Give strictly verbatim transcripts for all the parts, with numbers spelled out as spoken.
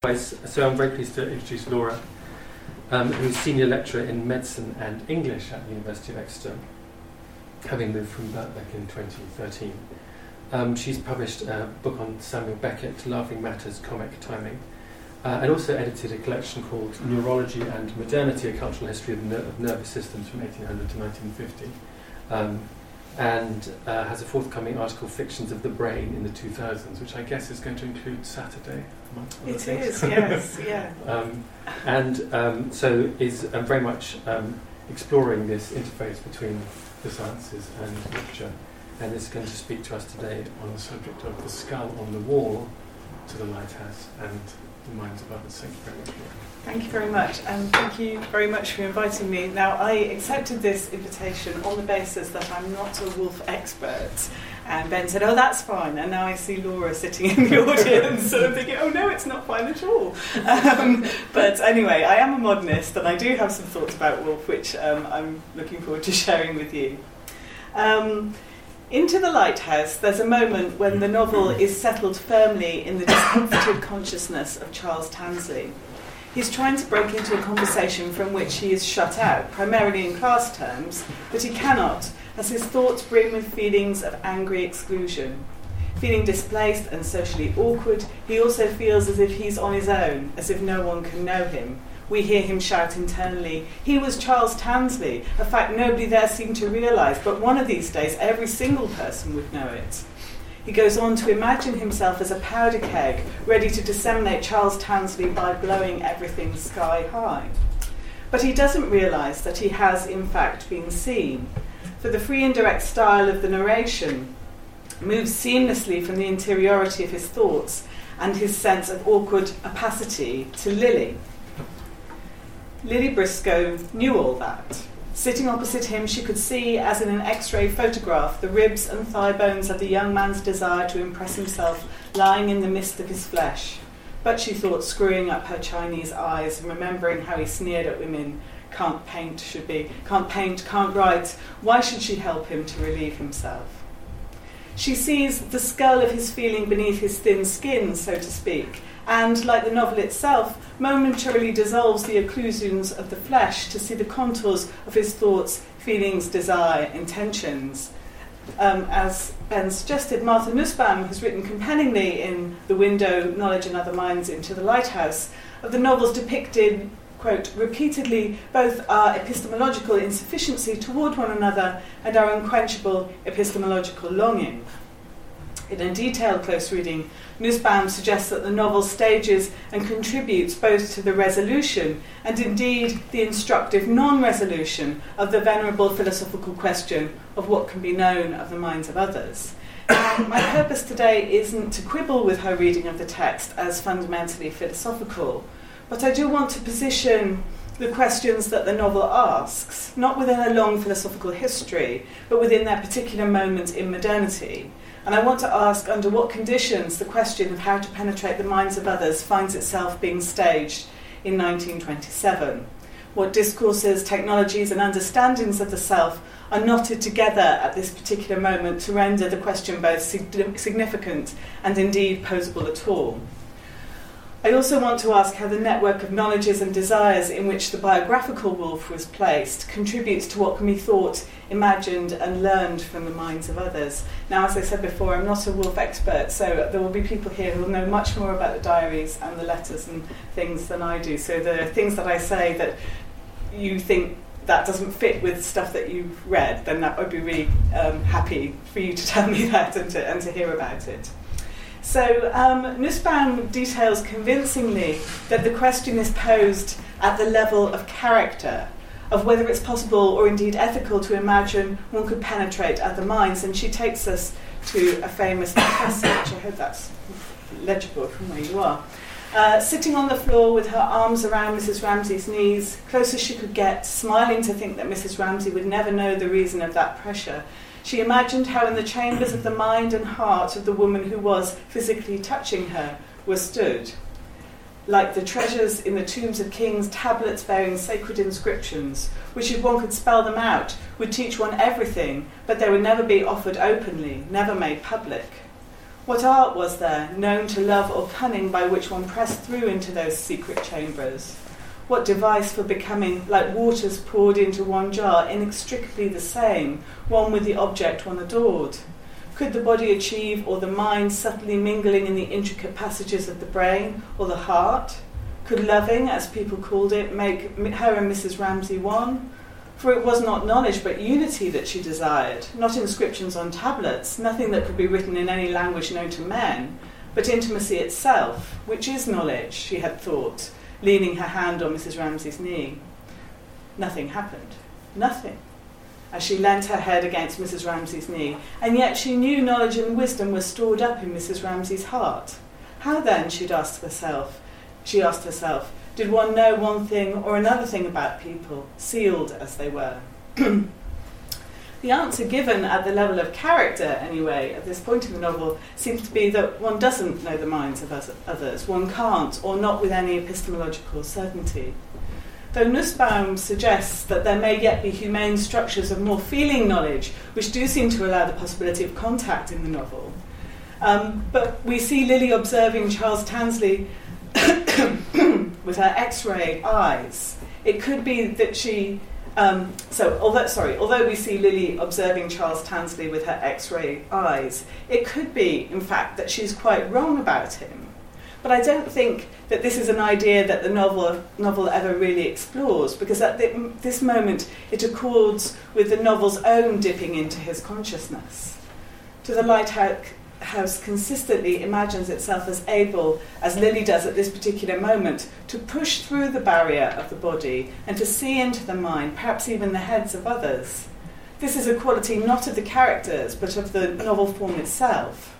guys. So I'm very pleased to introduce Laura, um, who's Senior Lecturer in Medicine and English at the University of Exeter, having moved from Birkbeck in twenty thirteen. Um, she's published a book on Samuel Beckett, Laughing Matters, Comic Timing, uh, and also edited a collection called Neurology and Modernity, A Cultural History of, ner- of Nervous Systems from eighteen hundred to nineteen fifty. Um, and uh, has a forthcoming article, Fictions of the Brain in the two thousands, which I guess is going to include Saturday, amongst other It things. is, yes, yeah. um, and um, so is um, very much um, exploring this interface between the sciences and literature, and is going to speak to us today on the subject of the skull on the wall to the lighthouse and the minds of others. Thank you very much, Laura. Thank you very much, and thank you very much for inviting me. Now, I accepted this invitation on the basis that I'm not a wolf expert, and Ben said, oh, that's fine, and now I see Laura sitting in the audience, so I'm thinking, oh no, it's not fine at all. Um, but anyway, I am a modernist, and I do have some thoughts about wolf, which um, I'm looking forward to sharing with you. Um, Into the Lighthouse, there's a moment when the novel is settled firmly in the discomfited consciousness of Charles Tansley. He's trying to break into a conversation from which he is shut out, primarily in class terms, but he cannot, as his thoughts brim with feelings of angry exclusion. Feeling displaced and socially awkward, he also feels as if he's on his own, as if no one can know him. We hear him shout internally, he was Charles Tansley, a fact nobody there seemed to realise, but one of these days every single person would know it. He goes on to imagine himself as a powder keg, ready to disseminate Charles Tansley by blowing everything sky high. But he doesn't realise that he has in fact been seen, for the free indirect style of the narration moves seamlessly from the interiority of his thoughts and his sense of awkward opacity to Lily. Lily Briscoe knew all that. Sitting opposite him, she could see, as in an X-ray photograph, the ribs and thigh bones of the young man's desire to impress himself lying in the mist of his flesh. But she thought, screwing up her Chinese eyes and remembering how he sneered at women, can't paint, should be, can't paint, can't write, why should she help him to relieve himself? She sees the skull of his feeling beneath his thin skin, so to speak, and, like the novel itself, momentarily dissolves the occlusions of the flesh to see the contours of his thoughts, feelings, desire, intentions. Um, as Ben suggested, Martha Nussbaum has written compellingly in The Window, Knowledge and Other Minds into the Lighthouse, of the novels depicted, quote, repeatedly both our epistemological insufficiency toward one another and our unquenchable epistemological longing. In a detailed close reading, Nussbaum suggests that the novel stages and contributes both to the resolution and indeed the instructive non-resolution of the venerable philosophical question of what can be known of the minds of others. Now, my purpose today isn't to quibble with her reading of the text as fundamentally philosophical, but I do want to position the questions that the novel asks, not within a long philosophical history, but within their particular moment in modernity. And I want to ask under what conditions the question of how to penetrate the minds of others finds itself being staged in nineteen twenty-seven. What discourses, technologies and understandings of the self are knotted together at this particular moment to render the question both sig- significant and indeed posable at all. I also want to ask how the network of knowledges and desires in which the biographical wolf was placed contributes to what can be thought, imagined and learned from the minds of others. Now, as I said before, I'm not a wolf expert, so there will be people here who will know much more about the diaries and the letters and things than I do. So the things that I say that you think that doesn't fit with stuff that you've read, then that would be really um, happy for you to tell me that and to, and to hear about it. So um, Nussbaum details convincingly that the question is posed at the level of character, of whether it's possible or indeed ethical to imagine one could penetrate other minds. And she takes us to a famous passage, I hope that's legible from where you are, uh, sitting on the floor with her arms around Missus Ramsay's knees, close as she could get, smiling to think that Missus Ramsay would never know the reason of that pressure. She imagined how in the chambers of the mind and heart of the woman who was physically touching her were stood. Like the treasures in the tombs of kings, tablets bearing sacred inscriptions, which if one could spell them out, would teach one everything, but they would never be offered openly, never made public. What art was there, known to love or cunning, by which one pressed through into those secret chambers? What device for becoming, like waters poured into one jar, inextricably the same, one with the object one adored? Could the body achieve, or the mind subtly mingling in the intricate passages of the brain, or the heart? Could loving, as people called it, make her and Missus Ramsay one? For it was not knowledge but unity that she desired, not inscriptions on tablets, nothing that could be written in any language known to men, but intimacy itself, which is knowledge, she had thought, leaning her hand on Missus Ramsay's knee. Nothing happened. Nothing. As she leant her head against Missus Ramsay's knee, and yet she knew knowledge and wisdom were stored up in Missus Ramsay's heart. How then, she'd asked herself, she asked herself, did one know one thing or another thing about people, sealed as they were? The answer given at the level of character, anyway, at this point in the novel, seems to be that one doesn't know the minds of others, one can't, or not with any epistemological certainty. Though Nussbaum suggests that there may yet be humane structures of more feeling knowledge, which do seem to allow the possibility of contact in the novel. Um, but we see Lily observing Charles Tansley with her X-ray eyes. It could be that she... Um, so, although, sorry, although we see Lily observing Charles Tansley with her X-ray eyes, it could be, in fact, that she's quite wrong about him. But I don't think that this is an idea that the novel novel ever really explores, because at the, this moment it accords with the novel's own dipping into his consciousness. To the Lighthouse consistently imagines itself as able, as Lily does at this particular moment, to push through the barrier of the body and to see into the mind, perhaps even the heads of others. This is a quality not of the characters, but of the novel form itself.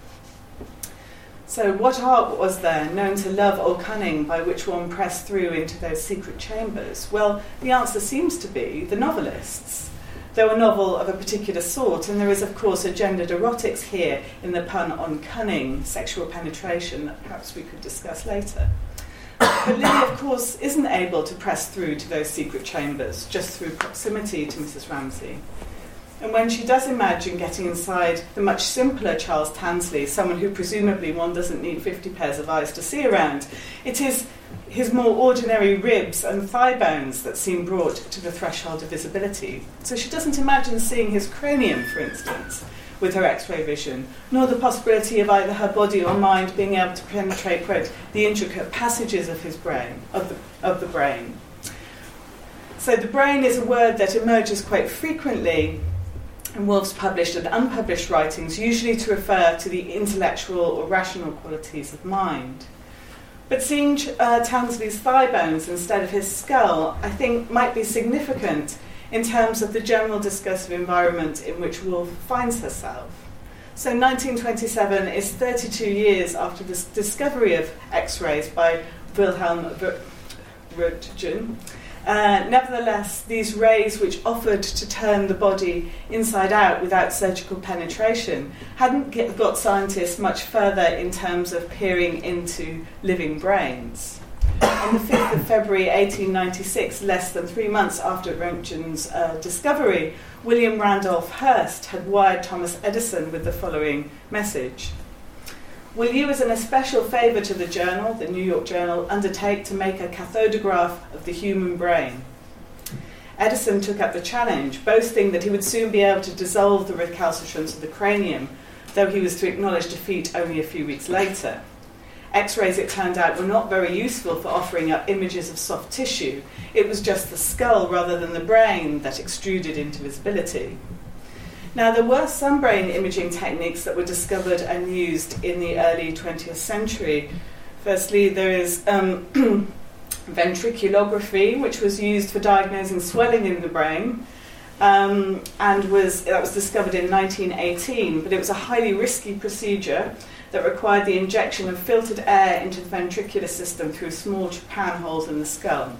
So what art was there, known to love or cunning, by which one pressed through into those secret chambers? Well, the answer seems to be the novelists. Though a novel of a particular sort, and there is, of course, a gendered erotics here in the pun on cunning, sexual penetration, that perhaps we could discuss later. But Lily, of course, isn't able to press through to those secret chambers just through proximity to Missus Ramsay. And when she does imagine getting inside the much simpler Charles Tansley, someone who presumably one doesn't need fifty pairs of eyes to see around, it is his more ordinary ribs and thigh bones that seem brought to the threshold of visibility. So she doesn't imagine seeing his cranium, for instance, with her X-ray vision, nor the possibility of either her body or mind being able to penetrate, quote, the intricate passages of his brain, of the, of the brain. So the brain is a word that emerges quite frequently in Woolf's published and unpublished writings, usually to refer to the intellectual or rational qualities of mind. But seeing uh, Tansley's thigh bones instead of his skull, I think, might be significant in terms of the general discursive environment in which Woolf finds herself. So nineteen twenty-seven is thirty-two years after the discovery of X-rays by Wilhelm Röntgen. Uh, nevertheless, these rays, which offered to turn the body inside out without surgical penetration, hadn't get, got scientists much further in terms of peering into living brains. On the fifth of February eighteen ninety-six, less than three months after Röntgen's uh, discovery, William Randolph Hearst had wired Thomas Edison with the following message. Will you, as an especial favour to the journal, the New York Journal, undertake to make a cathodograph of the human brain? Edison took up the challenge, boasting that he would soon be able to dissolve the recalcitrance of the cranium, though he was to acknowledge defeat only a few weeks later. X-rays, it turned out, were not very useful for offering up images of soft tissue. It was just the skull rather than the brain that extruded into visibility. Now, there were some brain imaging techniques that were discovered and used in the early twentieth century. Firstly, there is um, ventriculography, which was used for diagnosing swelling in the brain, um, and was that was discovered in nineteen eighteen, but it was a highly risky procedure that required the injection of filtered air into the ventricular system through small trypan holes in the skull.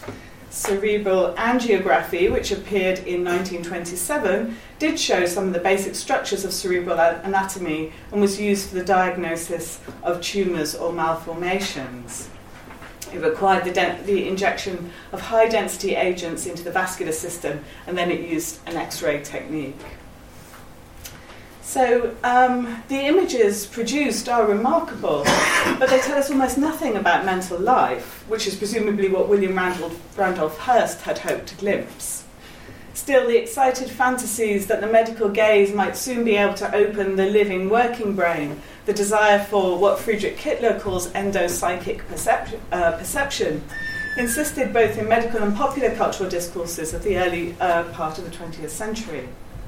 Cerebral angiography, which appeared in nineteen twenty-seven, did show some of the basic structures of cerebral anatomy and was used for the diagnosis of tumours or malformations. It required the, de- the injection of high-density agents into the vascular system, and then it used an X-ray technique. So um, the images produced are remarkable, but they tell us almost nothing about mental life, which is presumably what William Randolph, Randolph Hearst had hoped to glimpse. Still, the excited fantasies that the medical gaze might soon be able to open the living working brain, the desire for what Friedrich Kittler calls endopsychic percep- uh, perception, insisted both in medical and popular cultural discourses of the early uh, part of the twentieth century.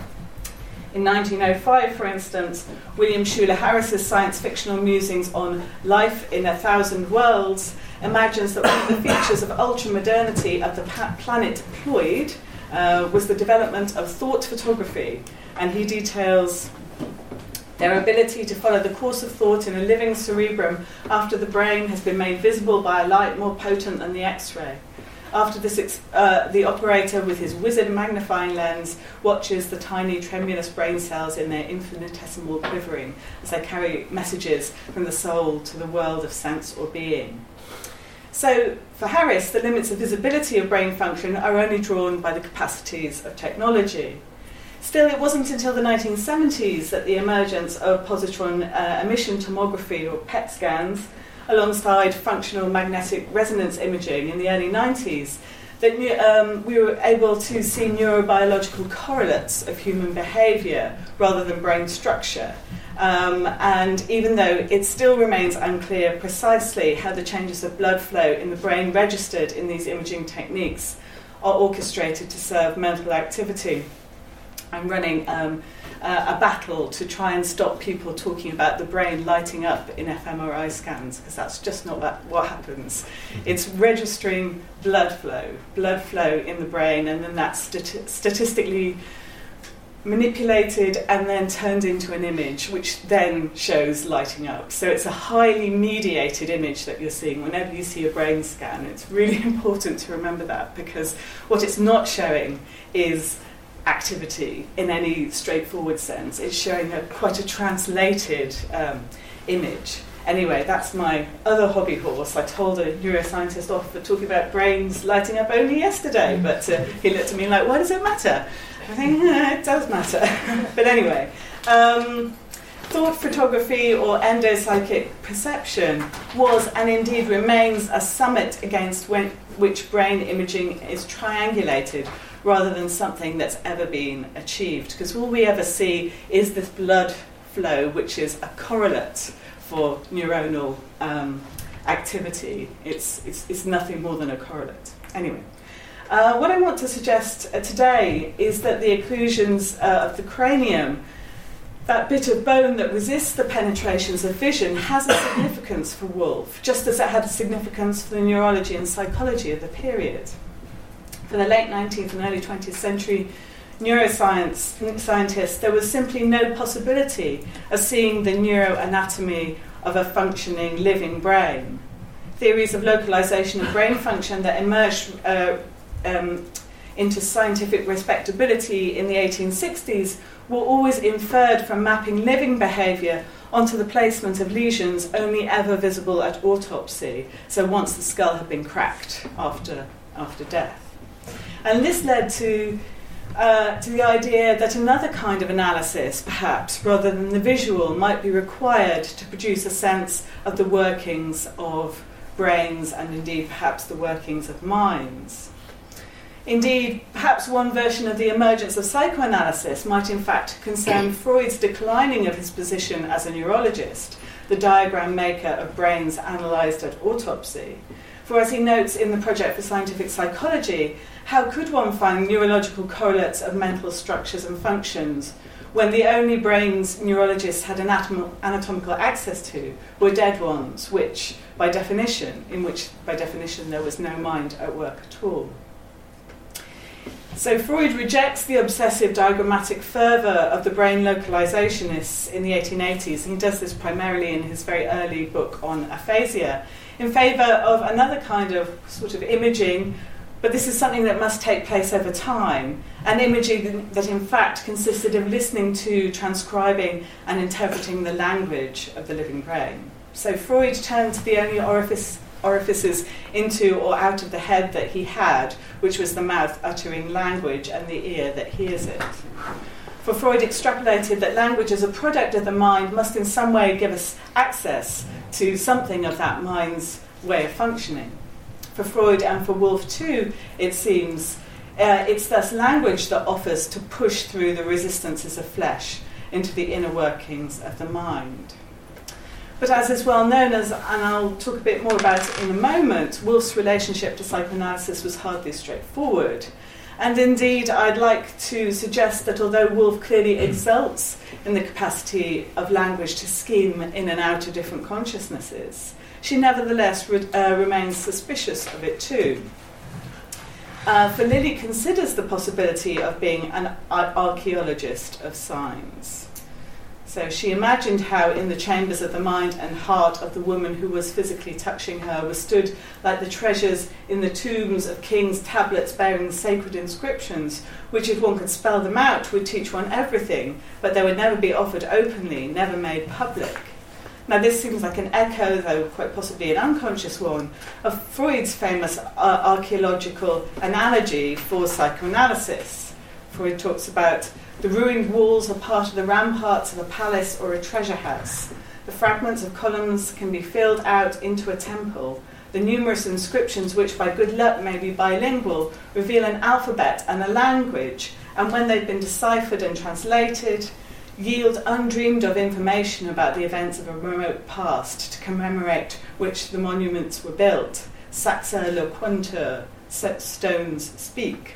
In nineteen oh five, for instance, William Schuller Harris's science fictional musings on Life in a Thousand Worlds imagines that one of the features of ultra-modernity of the pa- planet Ploid uh, was the development of thought photography, and he details their ability to follow the course of thought in a living cerebrum after the brain has been made visible by a light more potent than the X-ray. After this, uh, the operator, with his wizard magnifying lens, watches the tiny tremulous brain cells in their infinitesimal quivering as they carry messages from the soul to the world of sense or being. So, for Harris, the limits of visibility of brain function are only drawn by the capacities of technology. Still, it wasn't until the nineteen seventies that the emergence of positron uh, emission tomography, or P E T scans, alongside functional magnetic resonance imaging in the early nineties, that um, we were able to see neurobiological correlates of human behaviour rather than brain structure. Um, and even though it still remains unclear precisely how the changes of blood flow in the brain registered in these imaging techniques are orchestrated to serve mental activity, I'm running um, uh, a battle to try and stop people talking about the brain lighting up in fMRI scans, because that's just not that, what happens. It's registering blood flow, blood flow in the brain, and then that's stati- statistically manipulated and then turned into an image, which then shows lighting up. So it's a highly mediated image that you're seeing whenever you see a brain scan. It's really important to remember that, because what it's not showing is activity in any straightforward sense. It's showing a quite a translated um, image. Anyway, that's my other hobby horse. I told a neuroscientist off for talking about brains lighting up only yesterday, but uh, he looked at me like, why does it matter? I think, eh, it does matter. But anyway, um, thought photography, or endopsychic perception, was and indeed remains a summit against when, which brain imaging is triangulated, rather than something that's ever been achieved. Because all we ever see is this blood flow, which is a correlate for neuronal um, activity. It's, it's, it's nothing more than a correlate. Anyway, uh, what I want to suggest uh, today is that the occlusions uh, of the cranium, that bit of bone that resists the penetrations of vision, has a significance for Wolff, just as it had a significance for the neurology and psychology of the period. For the late nineteenth and early twentieth century neuroscience scientists, there was simply no possibility of seeing the neuroanatomy of a functioning living brain. Theories of localization of brain function that emerged uh, um, into scientific respectability in the eighteen sixties were always inferred from mapping living behavior onto the placement of lesions only ever visible at autopsy, so once the skull had been cracked after, after death. And this led to, uh, to the idea that another kind of analysis, perhaps, rather than the visual, might be required to produce a sense of the workings of brains and indeed perhaps the workings of minds. Indeed, perhaps one version of the emergence of psychoanalysis might in fact concern Freud's declining of his position as a neurologist, the diagram maker of brains analysed at autopsy. For as he notes in the Project for Scientific Psychology, how could one find neurological correlates of mental structures and functions when the only brains neurologists had anatom- anatomical access to were dead ones, which, by definition, in which, by definition, there was no mind at work at all? So Freud rejects the obsessive diagrammatic fervour of the brain localisationists in the eighteen eighties, and he does this primarily in his very early book on aphasia, in favour of another kind of sort of imaging, but this is something that must take place over time, an imaging that in fact consisted of listening to, transcribing and interpreting the language of the living brain. So Freud turned to the only orifice orifices into or out of the head that he had, which was the mouth uttering language and the ear that hears it. For Freud extrapolated that language as a product of the mind must in some way give us access to something of that mind's way of functioning. For Freud and for Woolf too, it seems, uh, it's thus language that offers to push through the resistances of flesh into the inner workings of the mind. But as is well known, as, and I'll talk a bit more about it in a moment, Woolf's relationship to psychoanalysis was hardly straightforward. And indeed, I'd like to suggest that although Woolf clearly exults in the capacity of language to scheme in and out of different consciousnesses, she nevertheless re- uh, remains suspicious of it too. Uh, for Lily considers the possibility of being an ar- archaeologist of signs. So she imagined how in the chambers of the mind and heart of the woman who was physically touching her were stood like the treasures in the tombs of kings' tablets bearing sacred inscriptions, which if one could spell them out would teach one everything, but they would never be offered openly, never made public. Now this seems like an echo, though quite possibly an unconscious one, of Freud's famous uh, archaeological analogy for psychoanalysis. Freud talks about the ruined walls are part of the ramparts of a palace or a treasure house. The fragments of columns can be filled out into a temple. The numerous inscriptions, which by good luck may be bilingual, reveal an alphabet and a language, and when they've been deciphered and translated, yield undreamed of information about the events of a remote past to commemorate which the monuments were built. Saxa loquuntur, stones speak.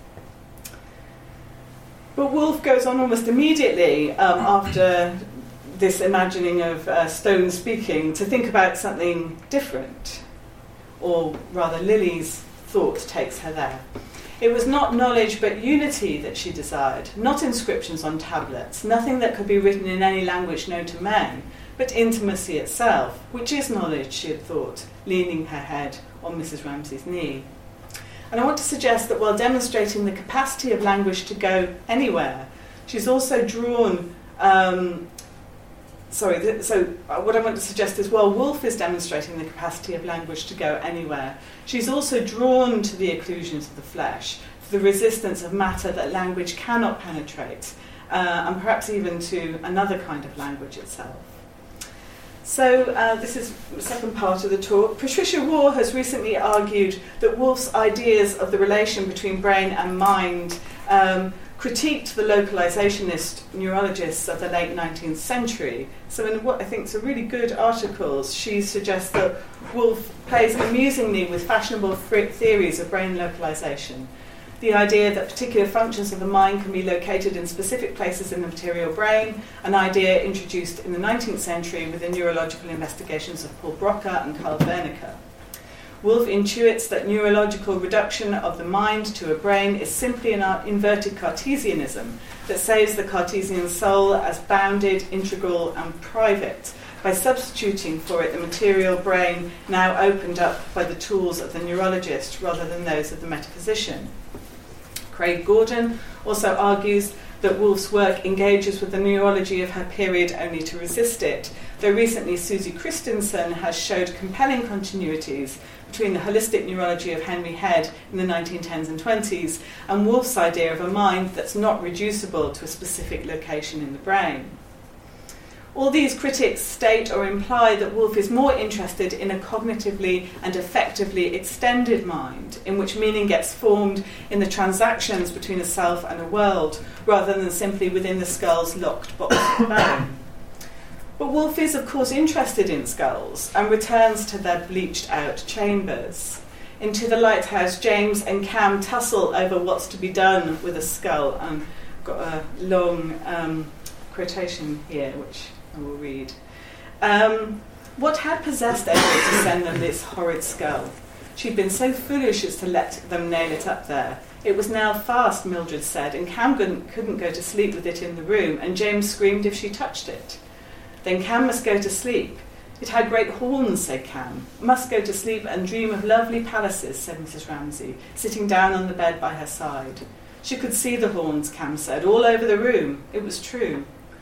But Woolf goes on almost immediately um, after this imagining of uh, stone speaking to think about something different, or rather Lily's thought takes her there. It was not knowledge but unity that she desired, not inscriptions on tablets, nothing that could be written in any language known to men, but intimacy itself, which is knowledge, she had thought, leaning her head on Missus Ramsay's knee. And I want to suggest that while demonstrating the capacity of language to go anywhere, she's also drawn... Um, sorry, th- so what I want to suggest is while Woolf is demonstrating the capacity of language to go anywhere, she's also drawn to the occlusions of the flesh, to the resistance of matter that language cannot penetrate, uh, and perhaps even to another kind of language itself. So uh, this is the second part of the talk. Patricia Waugh has recently argued that Woolf's ideas of the relation between brain and mind um, critiqued the localizationist neurologists of the late nineteenth century. So in what I think is a really good articles, she suggests that Woolf plays amusingly with fashionable theories of brain localization. The idea that particular functions of the mind can be located in specific places in the material brain, an idea introduced in the nineteenth century with the neurological investigations of Paul Broca and Karl Wernicke. Woolf intuits that neurological reduction of the mind to a brain is simply an inverted Cartesianism that saves the Cartesian soul as bounded, integral, and private by substituting for it the material brain now opened up by the tools of the neurologist rather than those of the metaphysician. Craig Gordon also argues that Woolf's work engages with the neurology of her period only to resist it, though recently Susie Christensen has showed compelling continuities between the holistic neurology of Henry Head in the nineteen tens and twenties and Woolf's idea of a mind that's not reducible to a specific location in the brain. All these critics state or imply that Woolf is more interested in a cognitively and effectively extended mind, in which meaning gets formed in the transactions between a self and a world, rather than simply within the skull's locked box of bone. But Woolf is, of course, interested in skulls and returns to their bleached-out chambers. In To the Lighthouse, James and Cam tussle over what's to be done with a skull. And I've got a long um, quotation here, which I will read. Um, what had possessed Edward to send them this horrid skull? She'd been so foolish as to let them nail it up there. It was now fast, Mildred said, and Cam couldn't, couldn't go to sleep with it in the room, and James screamed if she touched it. Then Cam must go to sleep. It had great horns, said Cam. Must go to sleep and dream of lovely palaces, said Missus Ramsay, sitting down on the bed by her side. She could see the horns, Cam said, all over the room. It was true.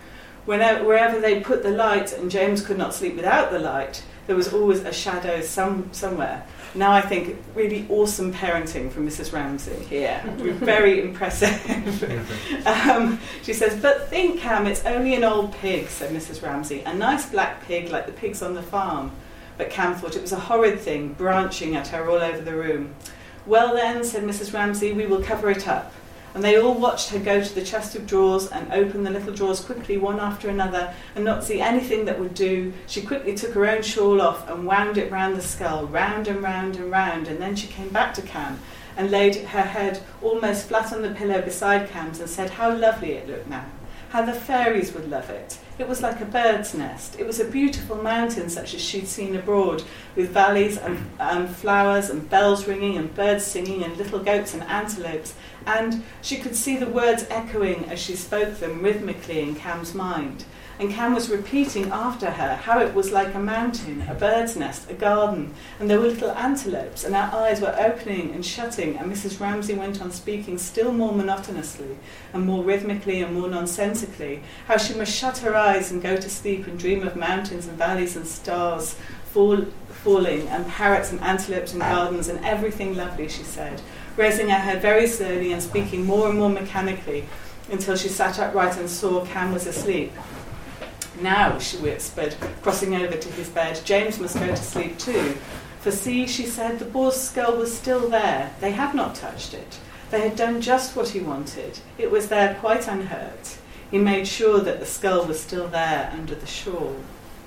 Whenever, wherever they put the light, and James could not sleep without the light, there was always a shadow some, somewhere. Now I think really awesome parenting from Missus Ramsay here. Very impressive. um, she says, but think, Cam, it's only an old pig, said Missus Ramsay. A nice black pig like the pigs on the farm. But Cam thought it was a horrid thing, branching at her all over the room. Well then, said Missus Ramsay, we will cover it up. And they all watched her go to the chest of drawers and open the little drawers quickly, one after another, and not see anything that would do. She quickly took her own shawl off and wound it round the skull, round and round and round, and then she came back to Cam and laid her head almost flat on the pillow beside Cam's and said how lovely it looked now, how the fairies would love it. It was like a bird's nest. It was a beautiful mountain such as she'd seen abroad, with valleys and um, flowers and bells ringing and birds singing and little goats and antelopes. And she could see the words echoing as she spoke them rhythmically in Cam's mind. And Cam was repeating after her how it was like a mountain, a bird's nest, a garden, and there were little antelopes, and our eyes were opening and shutting, and Missus Ramsay went on speaking still more monotonously, and more rhythmically and more nonsensically, how she must shut her eyes and go to sleep and dream of mountains and valleys and stars fall, falling, and parrots and antelopes and gardens, and everything lovely, she said, raising her head very slowly and speaking more and more mechanically, until she sat upright and saw Cam was asleep. Now, she whispered, crossing over to his bed, James must go to sleep too. For see, she said, the boar's skull was still there. They had not touched it. They had done just what he wanted. It was there quite unhurt. He made sure that the skull was still there under the shawl.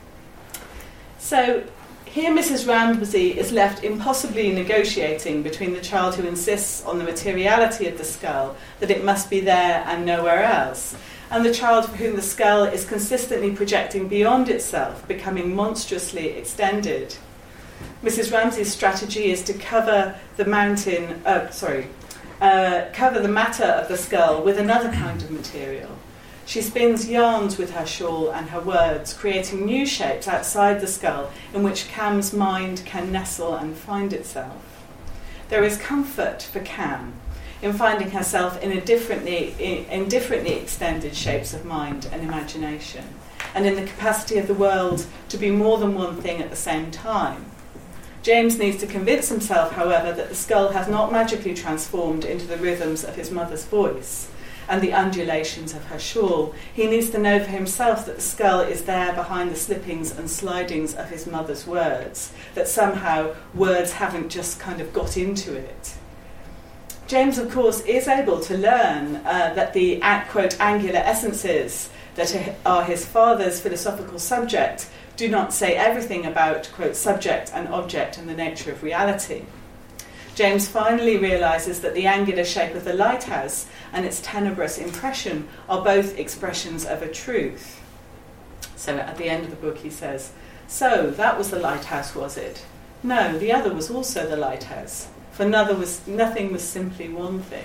So, here Missus Ramsay is left impossibly negotiating between the child who insists on the materiality of the skull, that it must be there and nowhere else, and the child for whom the skull is consistently projecting beyond itself, becoming monstrously extended. Missus Ramsay's strategy is to cover the mountain, uh, sorry, uh, cover the matter of the skull with another kind of material. She spins yarns with her shawl and her words, creating new shapes outside the skull in which Cam's mind can nestle and find itself. There is comfort for Cam in finding herself in, a differently, in differently extended shapes of mind and imagination, and in the capacity of the world to be more than one thing at the same time. James needs to convince himself, however, that the skull has not magically transformed into the rhythms of his mother's voice and the undulations of her shawl. He needs to know for himself that the skull is there behind the slippings and slidings of his mother's words, that somehow words haven't just kind of got into it. James, of course, is able to learn uh, that the, quote, angular essences that are his father's philosophical subject do not say everything about, quote, subject and object and the nature of reality. James finally realises that the angular shape of the lighthouse and its tenebrous impression are both expressions of a truth. So at the end of the book he says, so that was the lighthouse, was it? No, the other was also the lighthouse. For nothing was, nothing was simply one thing.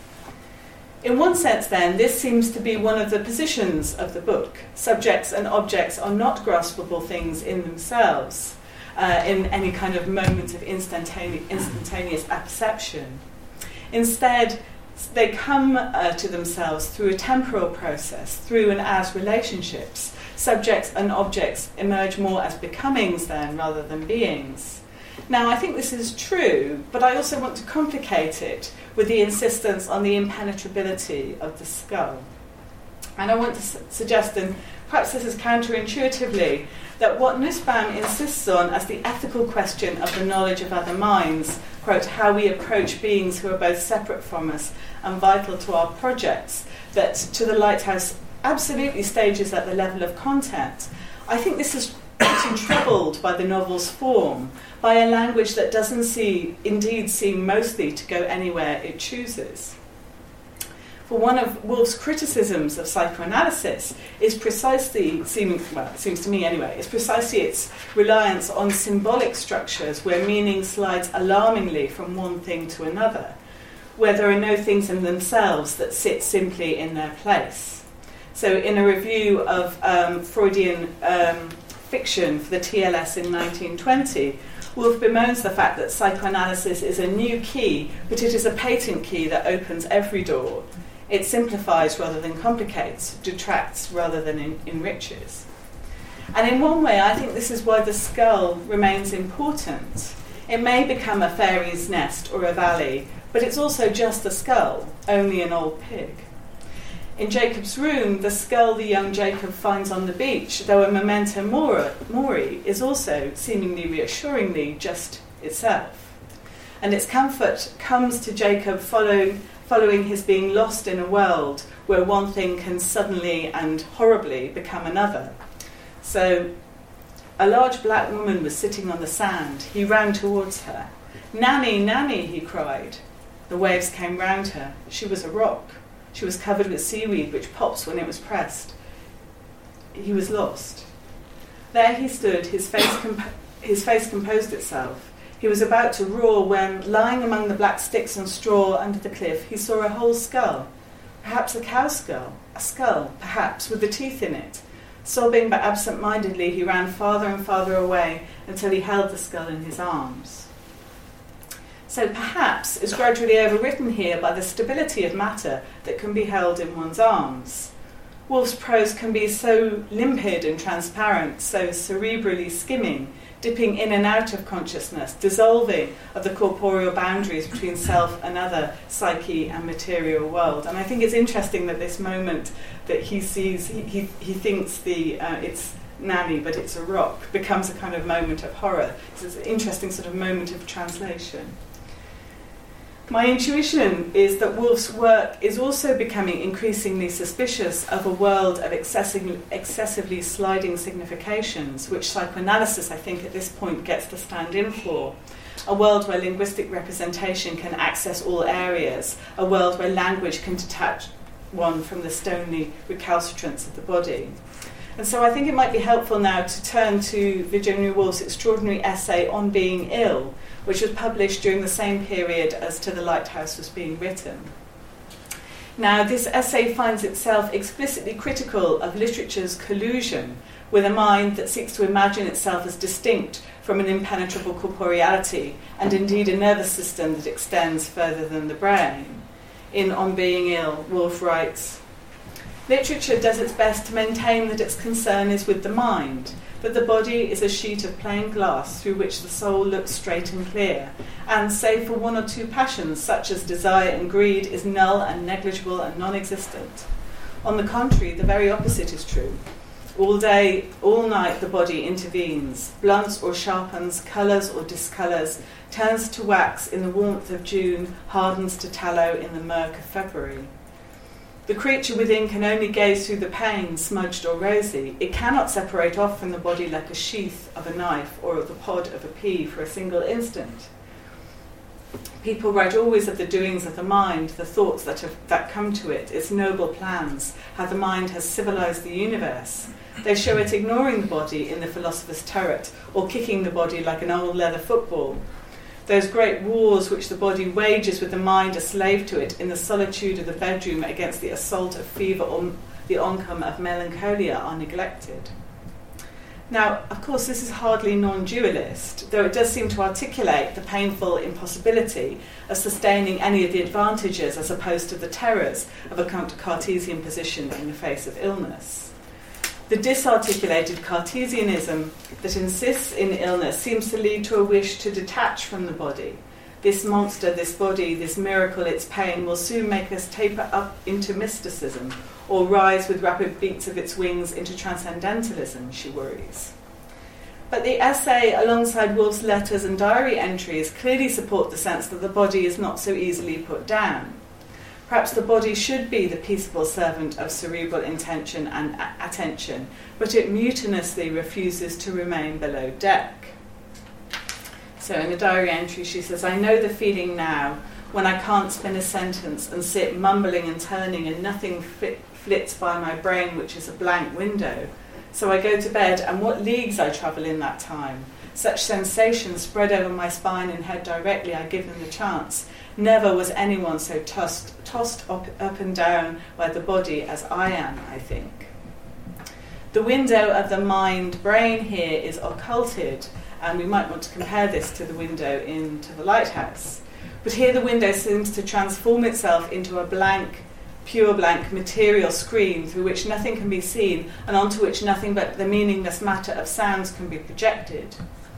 In one sense, then, this seems to be one of the positions of the book. Subjects and objects are not graspable things in themselves, uh, in any kind of moment of instantaneous, instantaneous perception. Instead, they come uh, to themselves through a temporal process, through and as relationships. Subjects and objects emerge more as becomings, then, rather than beings. Now, I think this is true, but I also want to complicate it with the insistence on the impenetrability of the skull. And I want to su- suggest, and perhaps this is counterintuitively, that what Nussbaum insists on as the ethical question of the knowledge of other minds, quote, how we approach beings who are both separate from us and vital to our projects, that to the lighthouse absolutely stages at the level of content. I think this is pretty troubled by the novel's form, by a language that doesn't see, indeed seem mostly to go anywhere it chooses. For one of Woolf's criticisms of psychoanalysis is precisely, seeming, well, it seems to me anyway, is precisely its reliance on symbolic structures where meaning slides alarmingly from one thing to another, where there are no things in themselves that sit simply in their place. So in a review of um, Freudian um, fiction for the T L S in nineteen twenty, Woolf bemoans the fact that psychoanalysis is a new key, but it is a patent key that opens every door. It simplifies rather than complicates, detracts rather than en- enriches. And in one way, I think this is why the skull remains important. It may become a fairy's nest or a valley, but it's also just a skull, only an old pig. In Jacob's room, the skull the young Jacob finds on the beach, though a memento mori, is also seemingly reassuringly just itself. And its comfort comes to Jacob following, following his being lost in a world where one thing can suddenly and horribly become another. So, a large black woman was sitting on the sand. He ran towards her. "Nanny, Nanny," he cried. The waves came round her. She was a rock. She was covered with seaweed, which pops when it was pressed. He was lost. There he stood, his face, comp- his face composed itself. He was about to roar when, lying among the black sticks and straw under the cliff, he saw a whole skull. Perhaps a cow skull. A skull, perhaps, with the teeth in it. Sobbing but absent-mindedly, he ran farther and farther away until he held the skull in his arms. So perhaps is gradually overwritten here by the stability of matter that can be held in one's arms. Woolf's prose can be so limpid and transparent, so cerebrally skimming, dipping in and out of consciousness, dissolving of the corporeal boundaries between self and other, psyche and material world. And I think it's interesting that this moment that he sees, he, he, he thinks the uh, it's Nanny, but it's a rock, becomes a kind of moment of horror. It's an interesting sort of moment of translation. My intuition is that Woolf's work is also becoming increasingly suspicious of a world of excessively, excessively sliding significations, which psychoanalysis, I think, at this point gets to stand in for. A world where linguistic representation can access all areas, a world where language can detach one from the stony recalcitrance of the body. And so I think it might be helpful now to turn to Virginia Woolf's extraordinary essay on being ill, which was published during the same period as To the Lighthouse was being written. Now, this essay finds itself explicitly critical of literature's collusion with a mind that seeks to imagine itself as distinct from an impenetrable corporeality, and indeed a nervous system that extends further than the brain. In On Being Ill, Woolf writes, "Literature does its best to maintain that its concern is with the mind, that the body is a sheet of plain glass through which the soul looks straight and clear, and, save for one or two passions, such as desire and greed, is null and negligible and non-existent. On the contrary, the very opposite is true. All day, all night, the body intervenes, blunts or sharpens, colours or discolours, turns to wax in the warmth of June, hardens to tallow in the murk of February. The creature within can only gaze through the pane, smudged or rosy. It cannot separate off from the body like a sheath of a knife or the pod of a pea for a single instant. People write always of the doings of the mind, the thoughts that have that come to it, its noble plans, how the mind has civilized the universe. They show it ignoring the body in the philosopher's turret, or kicking the body like an old leather football. Those great wars which the body wages with the mind a slave to it in the solitude of the bedroom against the assault of fever or the oncome of melancholia are neglected." Now, of course, this is hardly non-dualist, though it does seem to articulate the painful impossibility of sustaining any of the advantages as opposed to the terrors of a Cartesian position in the face of illness. The disarticulated Cartesianism that insists in illness seems to lead to a wish to detach from the body. This monster, this body, this miracle, its pain, will soon make us taper up into mysticism or rise with rapid beats of its wings into transcendentalism, she worries. But the essay, alongside Woolf's letters and diary entries, clearly support the sense that the body is not so easily put down. Perhaps the body should be the peaceable servant of cerebral intention and a- attention, but it mutinously refuses to remain below deck. So in a diary entry she says, "I know the feeling now, when I can't spin a sentence and sit mumbling and turning and nothing fit, flits by my brain which is a blank window. So I go to bed, and what leagues I travel in that time. Such sensations spread over my spine and head directly I give them the chance. Never was anyone so tossed, tossed up, up and down by the body as I am, I think." The window of the mind-brain here is occulted, and we might want to compare this to the window into the lighthouse. But here the window seems to transform itself into a blank pure blank material screen through which nothing can be seen and onto which nothing but the meaningless matter of sounds can be projected.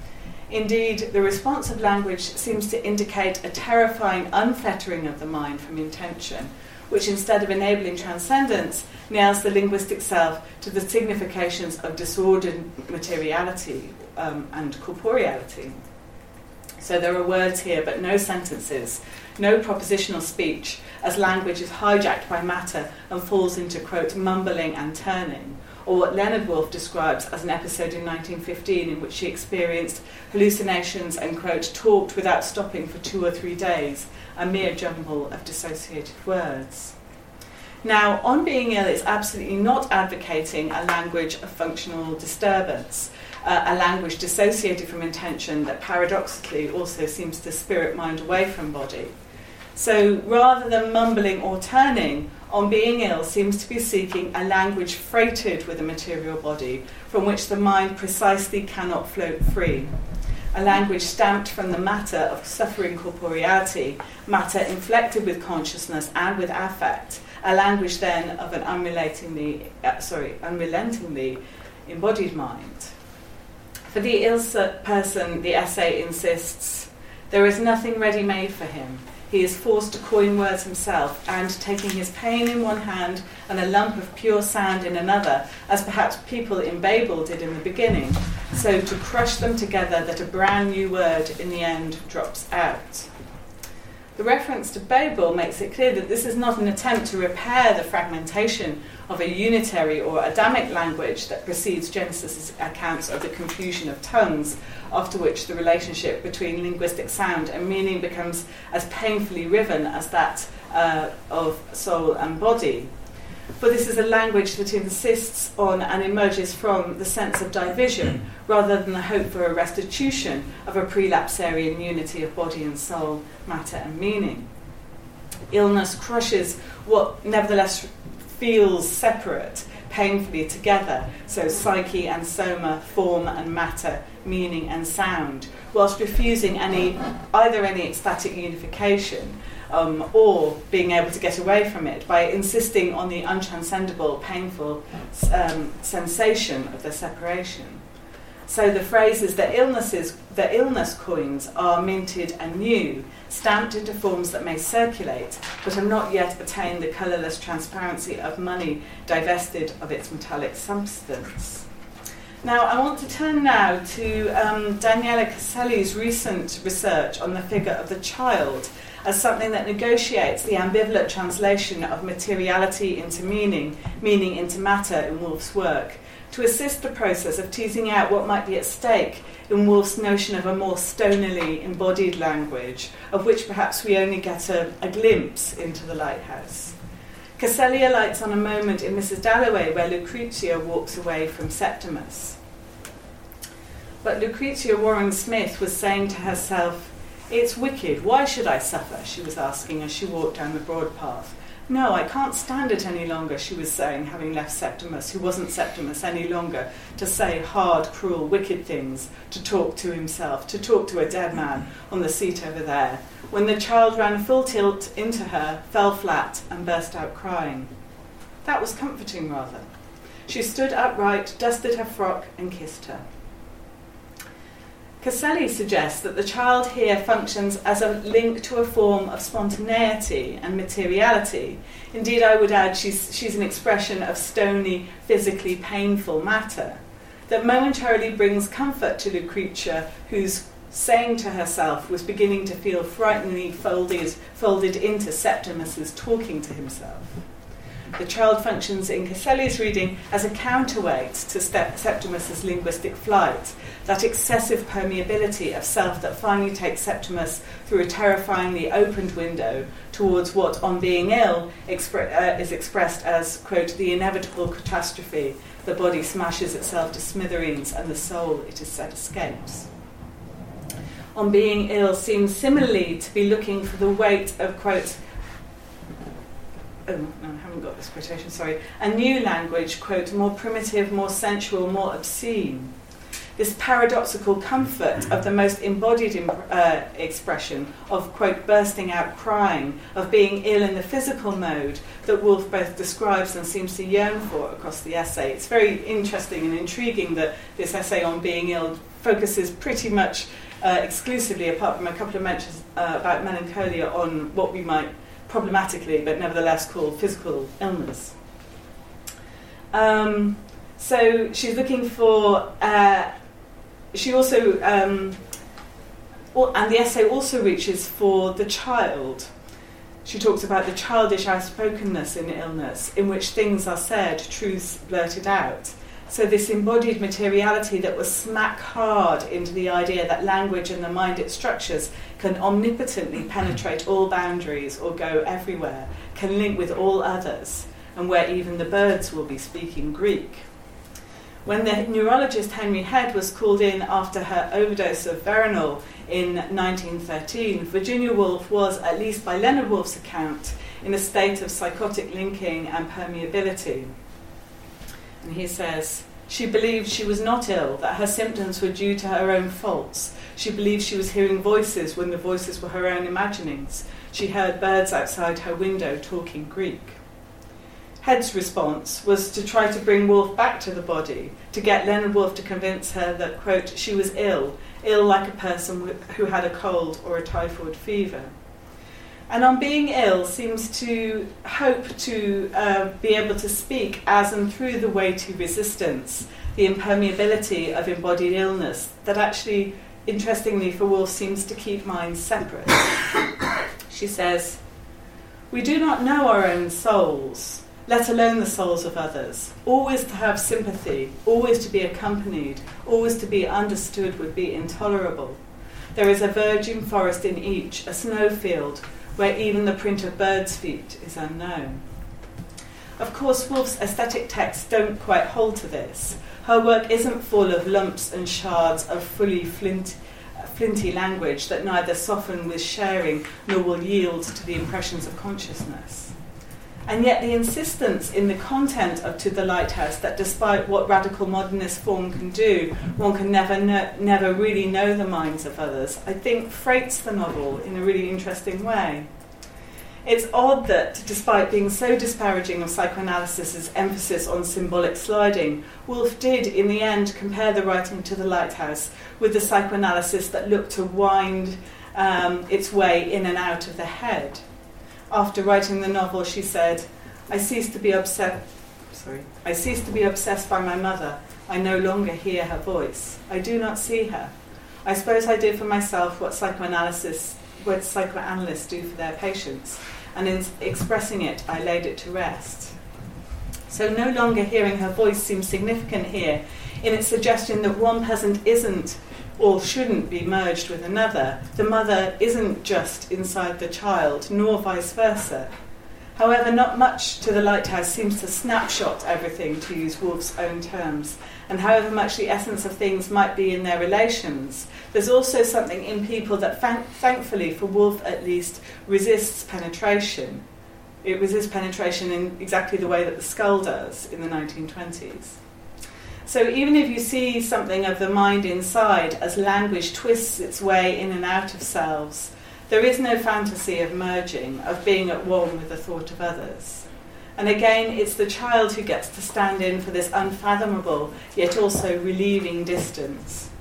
Indeed, the response of language seems to indicate a terrifying unfettering of the mind from intention, which instead of enabling transcendence, nails the linguistic self to the significations of disordered materiality um, and corporeality. So there are words here, but no sentences, no propositional speech, as language is hijacked by matter and falls into, quote, mumbling and turning, or what Leonard Woolf describes as an episode in nineteen fifteen in which she experienced hallucinations and, quote, talked without stopping for two or three days, a mere jumble of dissociated words. Now, On Being Ill is absolutely not advocating a language of functional disturbance, uh, a language dissociated from intention that paradoxically also seems to spirit mind away from body. So rather than mumbling or turning, On Being Ill seems to be seeking a language freighted with a material body from which the mind precisely cannot float free. A language stamped from the matter of suffering corporeality, matter inflected with consciousness and with affect, a language then of an unrelentingly, uh, sorry, unrelentingly embodied mind. For the ill person, the essay insists, there is nothing ready-made for him. He is forced to coin words himself, and taking his pain in one hand and a lump of pure sound in another, as perhaps people in Babel did in the beginning, so to crush them together that a brand new word in the end drops out. The reference to Babel makes it clear that this is not an attempt to repair the fragmentation of a unitary or Adamic language that precedes Genesis' accounts of the confusion of tongues, after which the relationship between linguistic sound and meaning becomes as painfully riven as that uh, of soul and body. For this is a language that insists on and emerges from the sense of division, rather than the hope for a restitution of a prelapsarian unity of body and soul, matter and meaning. Illness crushes what nevertheless feels separate, painfully together, so psyche and soma, form and matter, meaning and sound, whilst refusing any either any ecstatic unification um, or being able to get away from it by insisting on the untranscendable, painful um, sensation of their separation. So the phrases that illnesses, the illness coins are minted anew, stamped into forms that may circulate, but have not yet attained the colourless transparency of money divested of its metallic substance. Now, I want to turn now to um, Daniela Caselli's recent research on the figure of the child as something that negotiates the ambivalent translation of materiality into meaning, meaning into matter in Woolf's work, to assist the process of teasing out what might be at stake in Woolf's notion of a more stonily embodied language, of which perhaps we only get a, a glimpse into the lighthouse. Caselli alights on a moment in Missus Dalloway where Lucrezia walks away from Septimus. But Lucrezia Warren-Smith was saying to herself, "It's wicked, why should I suffer?" she was asking as she walked down the broad path. "No, I can't stand it any longer," she was saying, having left Septimus, who wasn't Septimus any longer, to say hard, cruel, wicked things, to talk to himself, to talk to a dead man on the seat over there, when the child ran full tilt into her, fell flat, and burst out crying. That was comforting, rather. She stood upright, dusted her frock, and kissed her. Caselli suggests that the child here functions as a link to a form of spontaneity and materiality. Indeed, I would add she's, she's an expression of stony, physically painful matter that momentarily brings comfort to Lucrezia, whose saying to herself was beginning to feel frighteningly folded, folded into Septimus's talking to himself. The child functions in Caselli's reading as a counterweight to Septimus's linguistic flight, that excessive permeability of self that finally takes Septimus through a terrifyingly opened window towards what, on being ill, expre- uh, is expressed as, quote, the inevitable catastrophe. The body smashes itself to smithereens and the soul, it is said, escapes. On being ill seems similarly to be looking for the weight of, quote, oh, no, I haven't got this quotation, sorry, a new language, quote, more primitive, more sensual, more obscene. this paradoxical comfort of the most embodied imp- uh, expression of, quote, bursting out crying, of being ill in the physical mode that Woolf both describes and seems to yearn for across the essay. It's very interesting and intriguing that this essay on being ill focuses pretty much uh, exclusively, apart from a couple of mentions uh, about melancholia, on what we might problematically but nevertheless call physical illness. Um, so she's looking for... Uh, She also, um, and the essay also reaches for the child. She talks about the childish outspokenness in illness, in which things are said, truths blurted out. So this embodied materiality that was smack hard into the idea that language and the mind it structures can omnipotently penetrate all boundaries or go everywhere, can link with all others, and where even the birds will be speaking Greek. When the neurologist Henry Head was called in after her overdose of Veronal in nineteen thirteen, Virginia Woolf was, at least by Leonard Woolf's account, in a state of psychotic linking and permeability. And he says, she believed she was not ill, that her symptoms were due to her own faults. She believed she was hearing voices when the voices were her own imaginings. She heard birds outside her window talking Greek. Head's response was to try to bring Woolf back to the body, to get Leonard Woolf to convince her that, quote, she was ill, ill like a person who had a cold or a typhoid fever. And on being ill seems to hope to uh, be able to speak as and through the way to resistance, the impermeability of embodied illness that actually, interestingly for Woolf, seems to keep minds separate. She says, we do not know our own souls, let alone the souls of others. Always to have sympathy, always to be accompanied, always to be understood would be intolerable. There is a virgin forest in each, a snowfield, where even the print of birds' feet is unknown. Of course, Woolf's aesthetic texts don't quite hold to this. Her work isn't full of lumps and shards of fully flint, flinty language that neither soften with sharing nor will yield to the impressions of consciousness. And yet the insistence in the content of To the Lighthouse that despite what radical modernist form can do, one can never know, never really know the minds of others, I think freights the novel in a really interesting way. It's odd that, despite being so disparaging of psychoanalysis's emphasis on symbolic sliding, Woolf did, in the end, compare the writing To the Lighthouse with the psychoanalysis that looked to wind um, its way in and out of the head. After writing the novel, she said, I ceased to be obsessed sorry, I ceased to be obsessed by my mother. I no longer hear her voice. I do not see her. I suppose I did for myself what psychoanalysis what psychoanalysts do for their patients, and in expressing it, I laid it to rest. So no longer hearing her voice seems significant here in its suggestion that one person isn't or shouldn't be merged with another. The mother isn't just inside the child, nor vice versa. However, not much To the Lighthouse seems to snapshot everything, to use Woolf's own terms, and however much the essence of things might be in their relations, there's also something in people that, thank- thankfully, for Woolf at least, resists penetration. It resists penetration in exactly the way that the skull does in the nineteen twenties. So even if you see something of the mind inside as language twists its way in and out of selves, there is no fantasy of merging, of being at one with the thought of others. And again, it's the child who gets to stand in for this unfathomable, yet also relieving distance.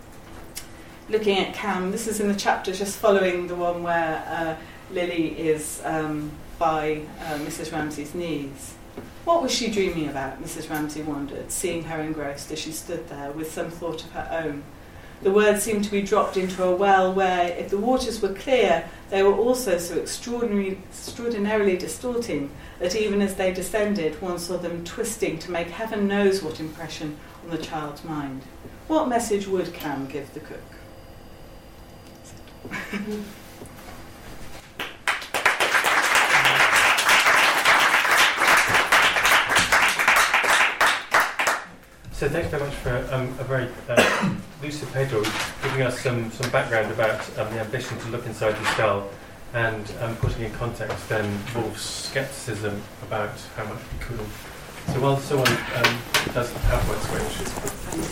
Looking at Cam, this is in the chapter just following the one where uh, Lily is um, by uh, Missus Ramsay's knees. What was she dreaming about, Missus Ramsay wondered, seeing her engrossed as she stood there with some thought of her own. The words seemed to be dropped into a well where, if the waters were clear, they were also so extraordinary, extraordinarily distorting that even as they descended, one saw them twisting to make heaven knows what impression on the child's mind. What message would Cam give the cook? So thanks very much for um, a very uh, lucid Pedro, giving us some, some background about um, the ambition to look inside the skull and um, putting in context then Woolf's scepticism about how much we could So while someone um, does the PowerPoint switch.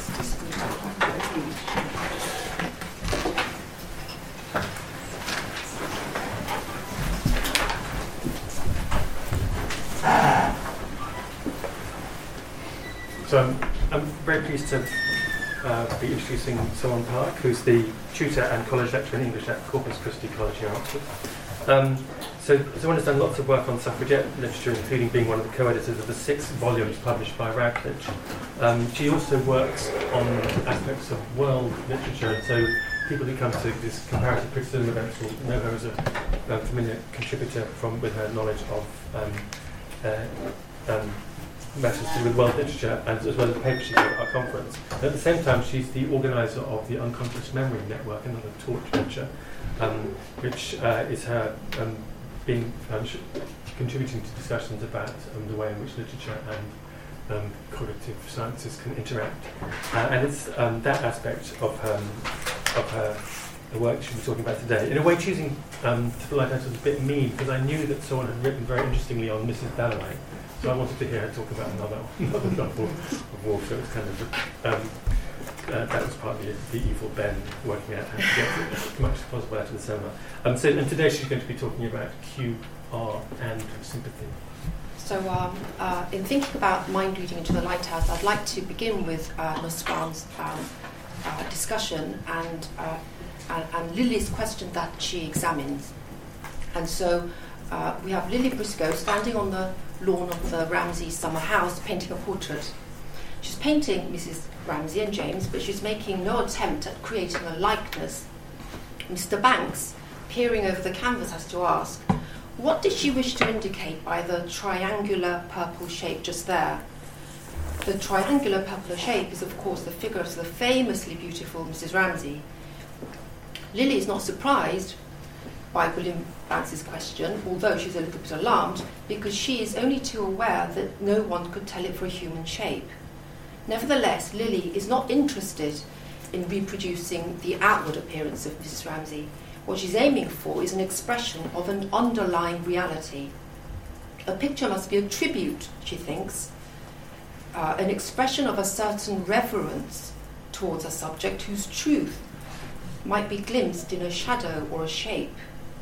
So I'm, I'm very pleased to uh, be introducing Sohn Park, who's the tutor and college lecturer in English at Corpus Christi College here in Oxford. Um, so Sohn has done lots of work on suffragette literature, including being one of the co-editors of the six volumes published by Routledge. Um, she also works on aspects of world literature, and so people who come to this comparative criticism events will know her as a um, familiar contributor from with her knowledge of um, uh, um, matters to do with world literature, and as well as the paper she gave at our conference. And at the same time, she's the organiser of the Unconscious Memory Network, another torch venture, um, which uh, is her um, being um, sh- contributing to discussions about um, the way in which literature and um, cognitive sciences can interact. Uh, and it's um, that aspect of her, of her the work she'll be talking about today. In a way, choosing um, to feel like that was a bit mean, because I knew that someone had written very interestingly on Missus Dalloway. So I wanted to hear her talk about another, another novel of war, so it was kind of, um, uh, that was partly the evil Ben working out how to get as much as possible out of the cinema. Um, so, and today she's going to be talking about Q, R, and sympathy. So um, uh, in thinking about mind reading into the lighthouse, I'd like to begin with uh, Nussbaum's um, uh, discussion and, uh, and, and Lily's question that she examines. And so uh, we have Lily Briscoe standing on the lawn of the Ramsay summer house painting a portrait. She's painting Missus Ramsay and James, but she's making no attempt at creating a likeness. Mister Banks, peering over the canvas, has to ask, what did she wish to indicate by the triangular purple shape just there? The triangular purple shape is, of course, the figure of the famously beautiful Missus Ramsay. Lily is not surprised by William Banks's question, although she's a little bit alarmed, because she is only too aware that no one could tell it for a human shape. Nevertheless, Lily is not interested in reproducing the outward appearance of Missus Ramsay. What she's aiming for is an expression of an underlying reality. A picture must be a tribute, she thinks, uh, an expression of a certain reverence towards a subject whose truth might be glimpsed in a shadow or a shape.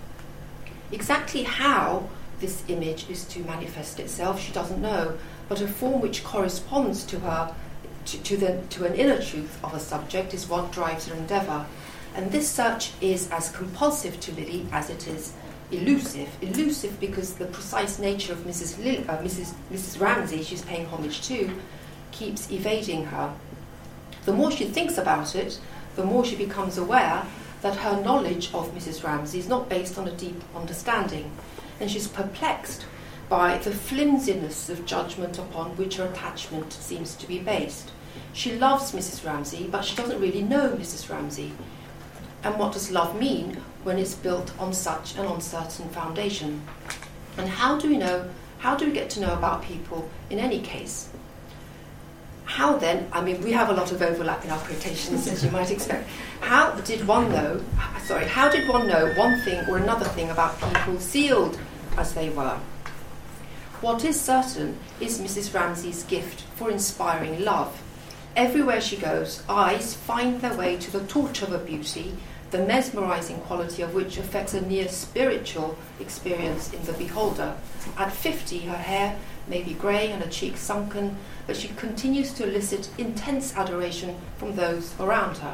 Exactly how this image is to manifest itself, she doesn't know, but a form which corresponds to her, to, to, the, to an inner truth of a subject is what drives her endeavour. And this search is as compulsive to Lily as it is elusive. Elusive because the precise nature of Missus Lil- uh, Missus Missus Ramsay, she's paying homage to, keeps evading her. The more she thinks about it, the more she becomes aware that her knowledge of Missus Ramsay is not based on a deep understanding, and she's perplexed by the flimsiness of judgment upon which her attachment seems to be based. She loves Missus Ramsay, but she doesn't really know Missus Ramsay. And what does love mean when it's built on such an uncertain foundation? And how do we know, how do we get to know about people in any case? How then, I mean, we have a lot of overlap in our quotations, as you might expect. How did one know, sorry, how did one know one thing or another thing about people sealed as they were? What is certain is Missus Ramsay's gift for inspiring love. Everywhere she goes, eyes find their way to the torch of her beauty, the mesmerising quality of which affects a near spiritual experience in the beholder. At fifty, her hair may be grey and her cheeks sunken, but she continues to elicit intense adoration from those around her.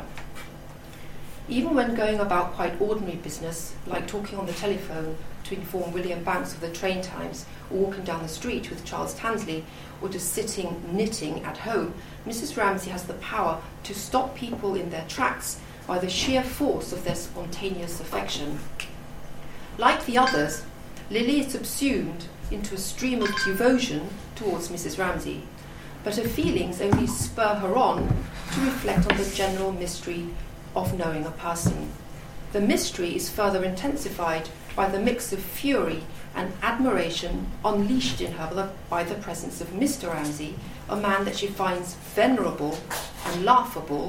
Even when going about quite ordinary business, like talking on the telephone to inform William Banks of the train times, or walking down the street with Charles Tansley, or just sitting knitting at home, Missus Ramsay has the power to stop people in their tracks by the sheer force of their spontaneous affection. Like the others, Lily is subsumed into a stream of devotion towards Missus Ramsay, but her feelings only spur her on to reflect on the general mystery of knowing a person. The mystery is further intensified by the mix of fury and admiration unleashed in her by the presence of Mister Ramsay, a man that she finds venerable and laughable,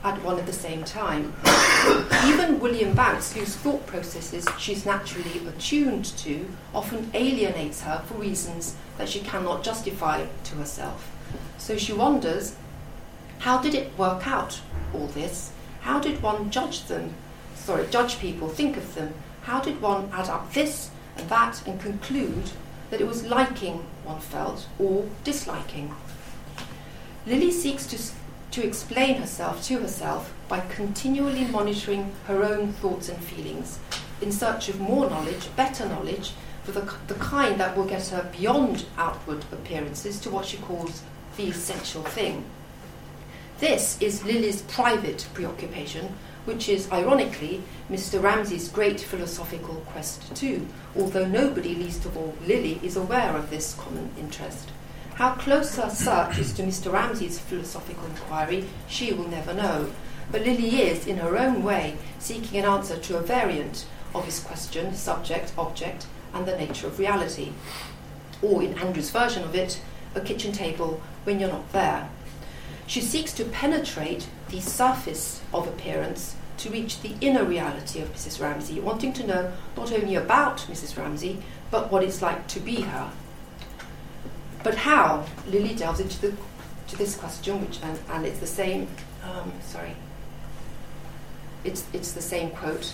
at one and the same time. Even William Banks, whose thought processes she's naturally attuned to, often alienates her for reasons that she cannot justify to herself. So she wonders, how did it work out, all this? How did one judge them? Sorry, judge people, think of them? How did one add up this and that and conclude that it was liking one felt or disliking? Lily seeks to, to explain herself to herself by continually monitoring her own thoughts and feelings in search of more knowledge, better knowledge, for the, the kind that will get her beyond outward appearances to what she calls the essential thing. This is Lily's private preoccupation, which is, ironically, Mister Ramsay's great philosophical quest too, although nobody, least of all Lily, is aware of this common interest. How close her search is to Mister Ramsay's philosophical inquiry, she will never know, but Lily is, in her own way, seeking an answer to a variant of his question, subject, object, and the nature of reality. Or, in Andrew's version of it, a kitchen table when you're not there. She seeks to penetrate the surface of appearance to reach the inner reality of Missus Ramsay, wanting to know not only about Missus Ramsay, but what it's like to be her. But how? Lily delves into the, to this question, which and, and it's the same. Um, sorry, it's it's the same quote.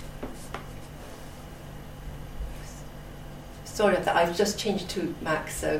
Sorry, I've just changed to Max. So,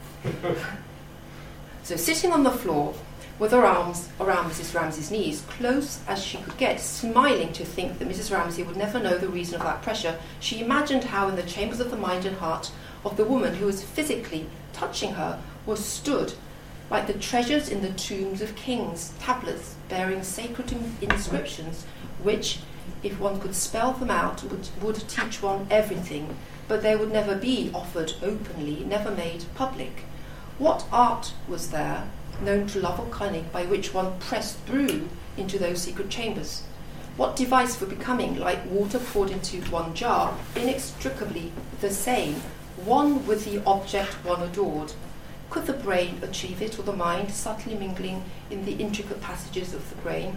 so sitting on the floor, with her arms around Missus Ramsay's knees, close as she could get, smiling to think that Missus Ramsay would never know the reason of that pressure, she imagined how in the chambers of the mind and heart of the woman who was physically touching her was stood, like the treasures in the tombs of kings, tablets bearing sacred in- inscriptions, which, if one could spell them out, would, would teach one everything, but they would never be offered openly, never made public. What art was there, known to love or cunning, by which one pressed through into those secret chambers? What device for becoming, like water poured into one jar, inextricably the same, one with the object one adored? Could the brain achieve it, or the mind, subtly mingling in the intricate passages of the brain?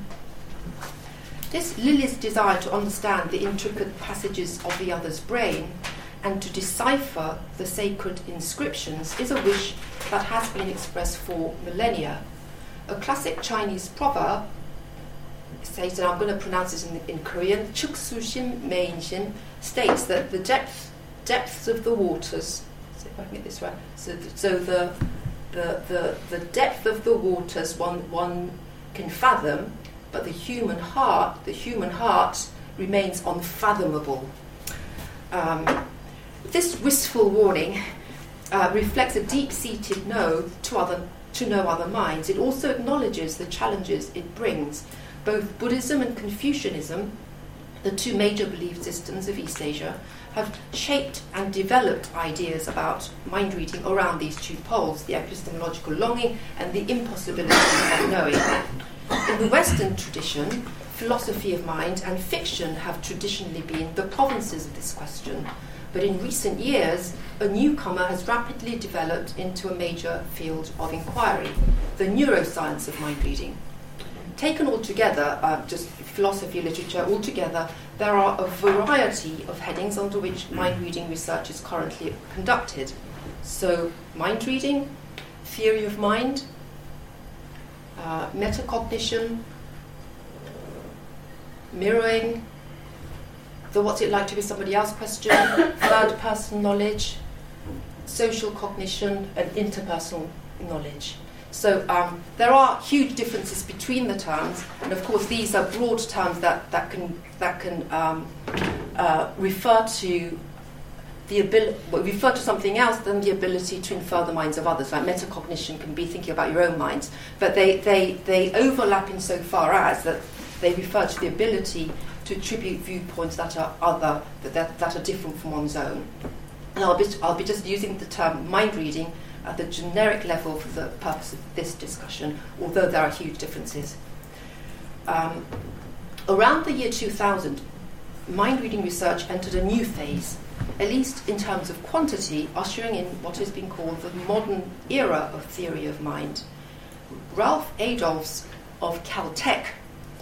This Lily's desire to understand the intricate passages of the other's brain and to decipher the sacred inscriptions is a wish that has been expressed for millennia. A classic Chinese proverb states, and I'm going to pronounce this in, in Korean, Chuksushin Meinshin, states that the depth, depths of the waters, see if I can get this right, so, th- so the, the, the, the depth of the waters one, one can fathom, but the human heart, the human heart remains unfathomable. Um, This wistful warning uh, reflects a deep-seated no to other to no other minds. It also acknowledges the challenges it brings. Both Buddhism and Confucianism, the two major belief systems of East Asia, have shaped and developed ideas about mind reading around these two poles, the epistemological longing and the impossibility of knowing. In the Western tradition, philosophy of mind and fiction have traditionally been the provinces of this question. But in recent years, a newcomer has rapidly developed into a major field of inquiry, the neuroscience of mind reading. Taken all together, uh, just philosophy, literature, all together, there are a variety of headings under which mind reading research is currently conducted. So, mind reading, theory of mind, uh, metacognition, mirroring, the what's it like to be somebody else question, third person knowledge, social cognition, and interpersonal knowledge. So um, there are huge differences between the terms, and of course these are broad terms that, that can that can um, uh, refer to the ability well, refer to something else than the ability to infer the minds of others. Like metacognition can be thinking about your own minds, but they they, they overlap insofar as that they refer to the ability to attribute viewpoints that are other, that, that, that are different from one's own. And I'll be, I'll be just using the term mind reading at the generic level for the purpose of this discussion, although there are huge differences. Um, around the year two thousand, mind reading research entered a new phase, at least in terms of quantity, ushering in what has been called the modern era of theory of mind. Ralph Adolphs of Caltech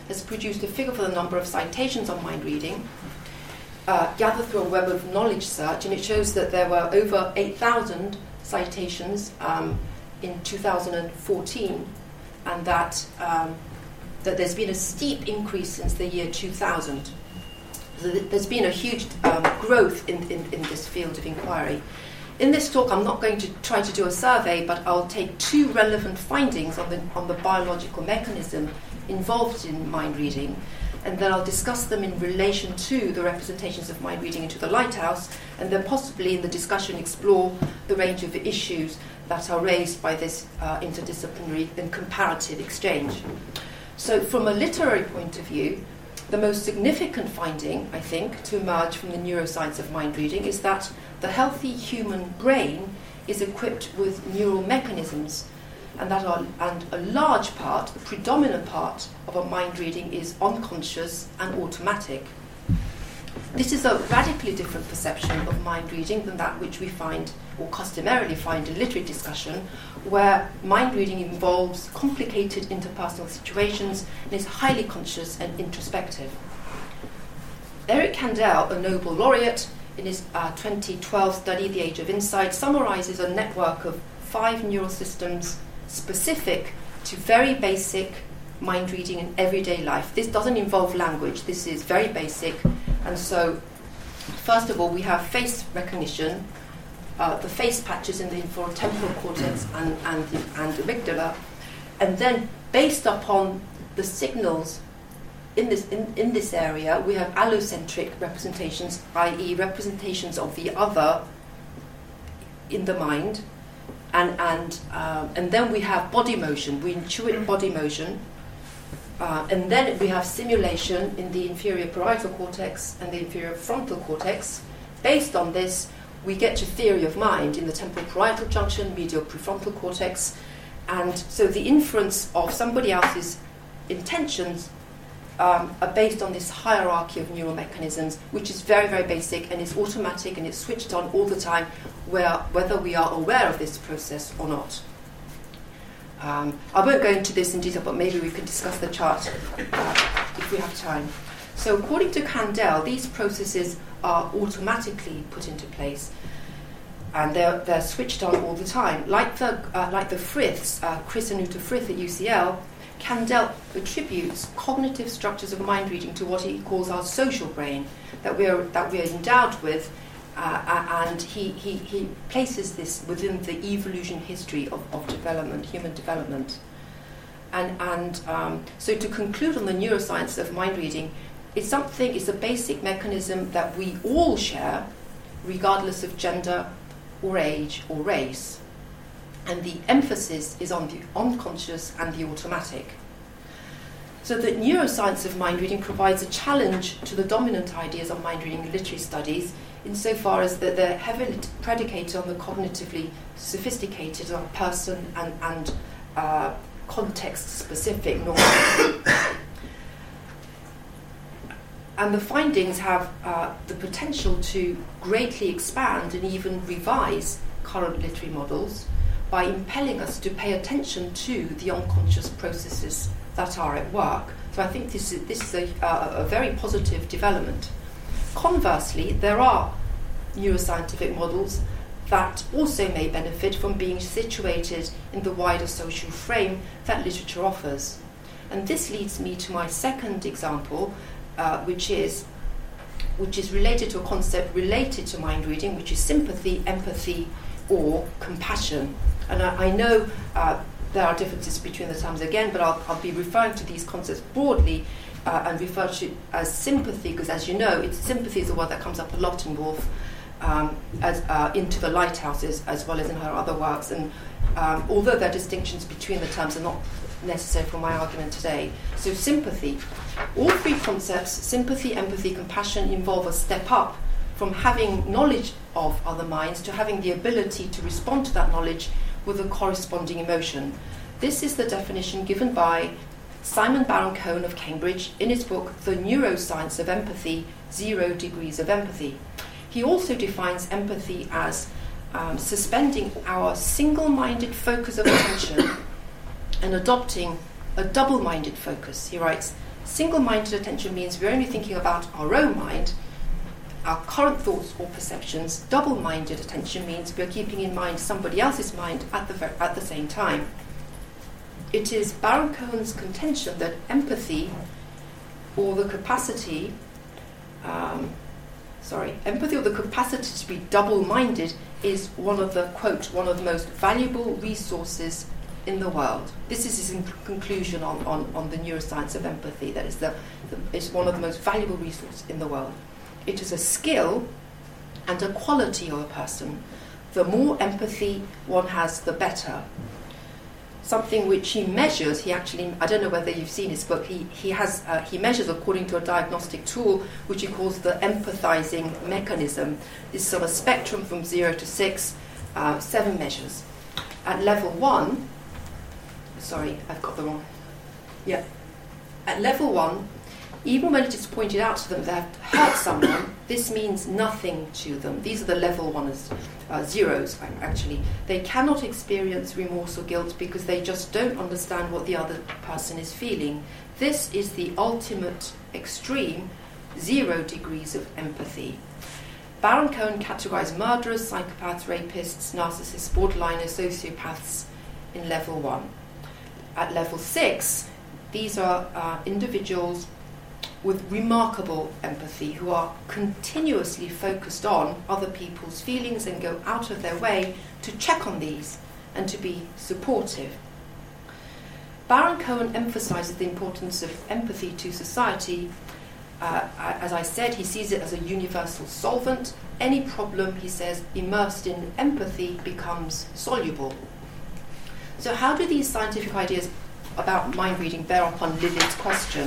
has produced a figure for the number of citations on mind reading, uh, gathered through a web of knowledge search, and it shows that there were over eight thousand citations um, in two thousand fourteen, and that, um, that there's been a steep increase since the year two thousand. So th- there's been a huge um, growth in, in, in this field of inquiry. In this talk, I'm not going to try to do a survey, but I'll take two relevant findings on the, on the biological mechanism involved in mind reading, and then I'll discuss them in relation to the representations of mind reading into the lighthouse, and then possibly in the discussion explore the range of issues that are raised by this uh, interdisciplinary and comparative exchange. So from a literary point of view, the most significant finding, I think, to emerge from the neuroscience of mind reading is that the healthy human brain is equipped with neural mechanisms, and that are, and a large part, the predominant part of a mind reading is unconscious and automatic. This is a radically different perception of mind reading than that which we find, or customarily find, in literary discussion, where mind reading involves complicated interpersonal situations and is highly conscious and introspective. Eric Kandel, a Nobel laureate, in his uh, twenty twelve study, The Age of Insight, summarizes a network of five neural systems specific to very basic mind reading in everyday life. This doesn't involve language. This is very basic. And so, first of all, we have face recognition, uh, the face patches in the infratemporal cortex and, and, the, and amygdala. And then, based upon the signals in this, in, in this area, we have allocentric representations, that is representations of the other in the mind. And, and, um, and then we have body motion. We intuit body motion. Uh, and then we have simulation in the inferior parietal cortex and the inferior frontal cortex. Based on this, we get to theory of mind in the temporal parietal junction, medial prefrontal cortex. And so the inference of somebody else's intentions um, are based on this hierarchy of neural mechanisms, which is very, very basic and is automatic and it's switched on all the time, where, whether we are aware of this process or not. Um, I won't go into this in detail, but maybe we can discuss the chart uh, if we have time. So according to Kandel, these processes are automatically put into place, and they're, they're switched on all the time. Like the, uh, like the Friths, uh, Chris and Uta Frith at U C L, Kandel attributes cognitive structures of mind reading to what he calls our social brain, that we are, that we are endowed with. Uh, and he, he, he places this within the evolution history of, of development, human development. And, and um, so to conclude on the neuroscience of mind reading, it's something, it's a basic mechanism that we all share, regardless of gender or age or race. And the emphasis is on the unconscious and the automatic. So the neuroscience of mind reading provides a challenge to the dominant ideas of mind reading in literary studies, insofar as that they're heavily predicated on the cognitively sophisticated, on person and, and uh, context-specific knowledge. And the findings have uh, the potential to greatly expand and even revise current literary models by impelling us to pay attention to the unconscious processes that are at work. So I think this is, this is a, uh, a very positive development. Conversely, there are neuroscientific models that also may benefit from being situated in the wider social frame that literature offers. And this leads me to my second example, uh, which is which is related to a concept related to mind reading, which is sympathy, empathy, or compassion. And I, I know uh, there are differences between the terms again, but I'll, I'll be referring to these concepts broadly uh, and refer to it as sympathy, because as you know, it's, sympathy is a word that comes up a lot in Woolf, um, as uh, Into the Lighthouses, as well as in her other works. And um, although there are distinctions between the terms, are not necessary for my argument today. So sympathy. All three concepts, sympathy, empathy, compassion, involve a step up from having knowledge of other minds to having the ability to respond to that knowledge with a corresponding emotion. This is the definition given by Simon Baron-Cohen of Cambridge in his book The Neuroscience of Empathy, Zero Degrees of Empathy. He also defines empathy as um, suspending our single-minded focus of attention and adopting a double-minded focus. He writes, Single-minded attention means we're only thinking about our own mind, our current thoughts or perceptions. Double-minded attention means we're keeping in mind somebody else's mind at the, ver- at the same time. It is Baron Cohen's contention that empathy, or the capacity, um, sorry, empathy or the capacity to be double-minded is one of the, quote, one of the most valuable resources in the world. This is his in- conclusion on, on, on the neuroscience of empathy, that is the, the, it's one of the most valuable resources in the world. It is a skill and a quality of a person. The more empathy one has, the better. Something which he measures, he actually, I don't know whether you've seen his book, he, he has uh, he measures according to a diagnostic tool which he calls the empathizing mechanism. This is on a spectrum from zero to six, uh, seven measures. At level one, sorry, I've got the wrong, yeah. At level one, even when it is pointed out to them that they've hurt someone, this means nothing to them. These are the level ones, uh, zeros, actually. They cannot experience remorse or guilt because they just don't understand what the other person is feeling. This is the ultimate extreme, zero degrees of empathy. Baron Cohen categorized murderers, psychopaths, rapists, narcissists, borderliners, sociopaths in level one. At level six, these are uh, individuals with remarkable empathy, who are continuously focused on other people's feelings and go out of their way to check on these and to be supportive. Baron Cohen emphasizes the importance of empathy to society. Uh, as I said, he sees it as a universal solvent. Any problem, he says, immersed in empathy becomes soluble. So how do these scientific ideas about mind reading bear upon Lilith's question?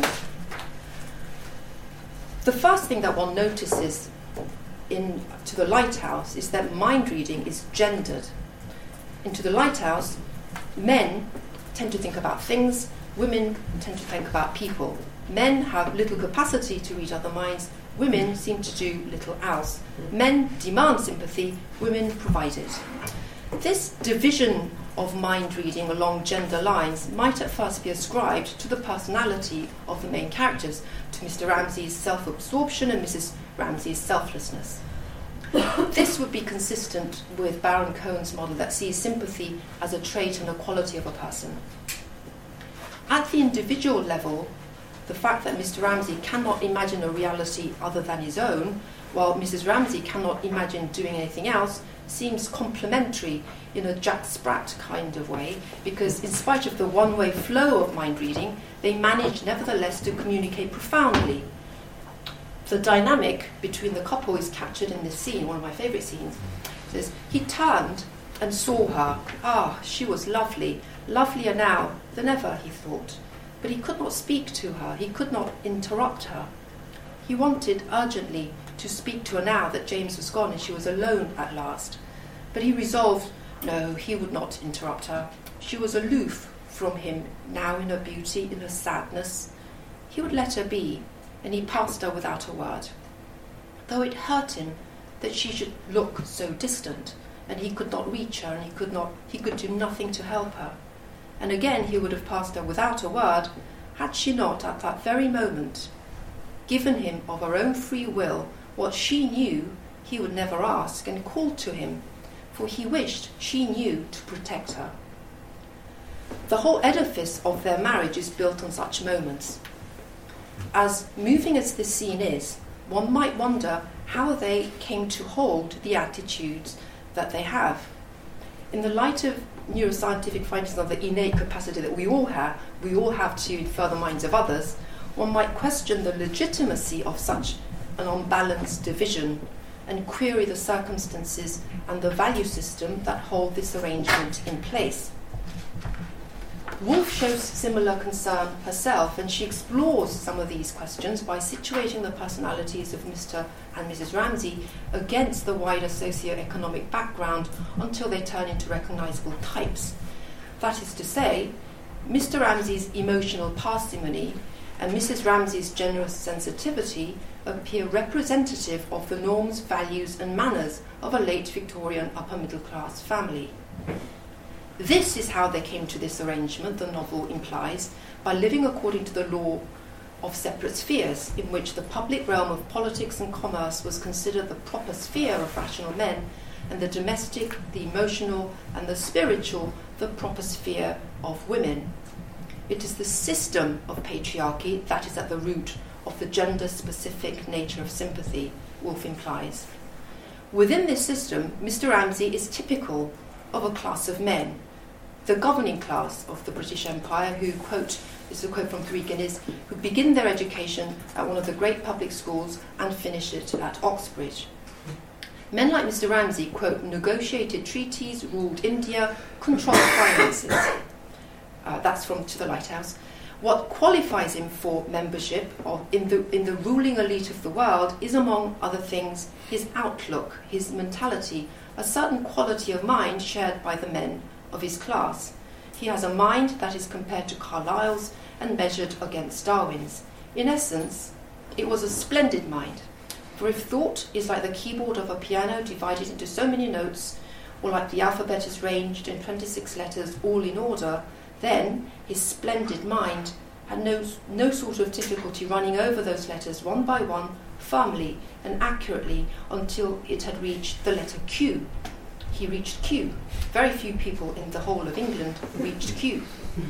The first thing that one notices in To the Lighthouse is that mind reading is gendered. In To the Lighthouse, men tend to think about things, women tend to think about people. Men have little capacity to read other minds, women seem to do little else. Men demand sympathy, women provide it. This division of mind reading along gender lines might at first be ascribed to the personality of the main characters, to Mister Ramsey's self-absorption and Missus Ramsey's selflessness. This would be consistent with Baron Cohen's model that sees sympathy as a trait and a quality of a person. At the individual level, the fact that Mister Ramsey cannot imagine a reality other than his own, while Missus Ramsey cannot imagine doing anything else, seems complementary in a Jack Sprat kind of way, because in spite of the one-way flow of mind reading, they manage nevertheless to communicate profoundly. The dynamic between the couple is captured in this scene, one of my favourite scenes. It says, he turned and saw her. Ah, she was lovely, lovelier now than ever, he thought. But he could not speak to her, he could not interrupt her. He wanted urgently to speak to her now that James was gone and she was alone at last. But he resolved, no, he would not interrupt her. She was aloof from him now in her beauty, in her sadness. He would let her be, and he passed her without a word. Though it hurt him that she should look so distant, and he could not reach her, and he could not, he could do nothing to help her. And again he would have passed her without a word, had she not, at that very moment, given him of her own free will what she knew he would never ask, and called to him, for he wished she knew to protect her. The whole edifice of their marriage is built on such moments. As moving as this scene is, one might wonder how they came to hold the attitudes that they have. In the light of neuroscientific findings of the innate capacity that we all have, we all have to infer the minds of others, one might question the legitimacy of such an unbalanced division and query the circumstances and the value system that hold this arrangement in place. Woolf shows similar concern herself, and she explores some of these questions by situating the personalities of Mister and Missus Ramsey against the wider socio-economic background until they turn into recognizable types. That is to say, Mister Ramsey's emotional parsimony and Missus Ramsey's generous sensitivity appear representative of the norms, values and manners of a late Victorian upper-middle-class family. This is how they came to this arrangement, the novel implies, by living according to the law of separate spheres, in which the public realm of politics and commerce was considered the proper sphere of rational men, and the domestic, the emotional, and the spiritual, the proper sphere of women. It is the system of patriarchy that is at the root of the gender-specific nature of sympathy, Woolf implies. Within this system, Mister Ramsay is typical of a class of men, the governing class of the British Empire, who, quote, this is a quote from Three Guineas, who begin their education at one of the great public schools and finish it at Oxbridge. Men like Mister Ramsay, quote, negotiated treaties, ruled India, controlled finances. Uh, that's from To the Lighthouse. What qualifies him for membership of, in, the, in the ruling elite of the world is, among other things, his outlook, his mentality, a certain quality of mind shared by the men of his class. He has a mind that is compared to Carlyle's and measured against Darwin's. In essence, it was a splendid mind. For if thought is like the keyboard of a piano divided into so many notes, or like the alphabet is ranged in twenty-six letters all in order, then his splendid mind had no, no sort of difficulty running over those letters one by one, firmly and accurately, until it had reached the letter Q. He reached Q. Very few people in the whole of England reached Q.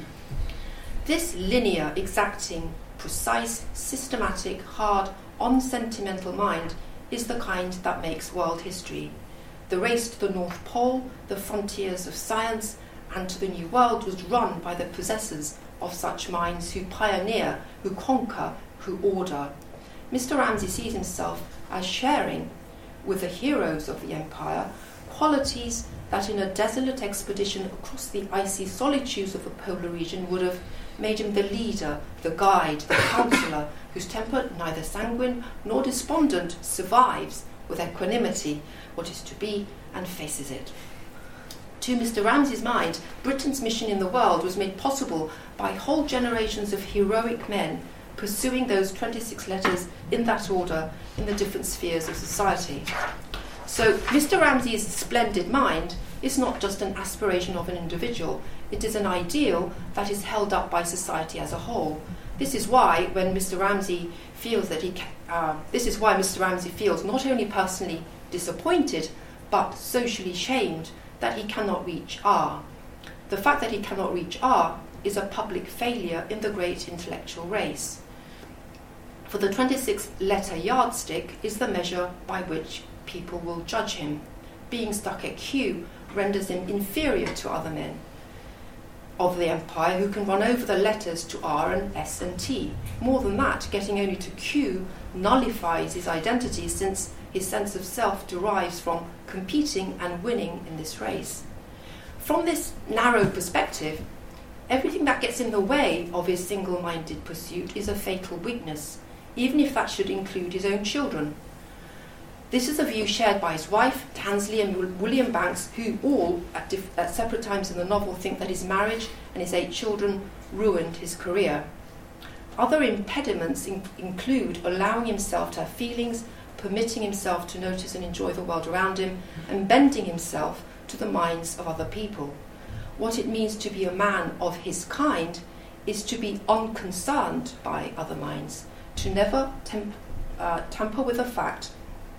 This linear, exacting, precise, systematic, hard, unsentimental mind is the kind that makes world history. The race to the North Pole, the frontiers of science, and to the New World was run by the possessors of such minds who pioneer, who conquer, who order. Mister Ramsay sees himself as sharing with the heroes of the empire qualities that in a desolate expedition across the icy solitudes of the polar region would have made him the leader, the guide, the counsellor, whose temper, neither sanguine nor despondent, survives with equanimity what is to be and faces it. To Mister Ramsay's mind, Britain's mission in the world was made possible by whole generations of heroic men pursuing those twenty-six letters in that order in the different spheres of society. So Mister Ramsay's splendid mind is not just an aspiration of an individual, it is an ideal that is held up by society as a whole. This is why when Mister Ramsay feels that he ca- uh, this is why Mister Ramsay feels not only personally disappointed but socially shamed that he cannot reach R. The fact that he cannot reach R is a public failure in the great intellectual race. For the twenty-six letter yardstick is the measure by which people will judge him. Being stuck at Q renders him inferior to other men of the empire who can run over the letters to R and S and T. More than that, getting only to Q nullifies his identity, since his sense of self derives from competing and winning in this race. From this narrow perspective, everything that gets in the way of his single-minded pursuit is a fatal weakness, even if that should include his own children. This is a view shared by his wife, Tansley, and William Banks, who all, at, diff- at separate times in the novel, think that his marriage and his eight children ruined his career. Other impediments in- include allowing himself to have feelings, permitting himself to notice and enjoy the world around him, and bending himself to the minds of other people. What it means to be a man of his kind is to be unconcerned by other minds, to never temp- uh, tamper with a fact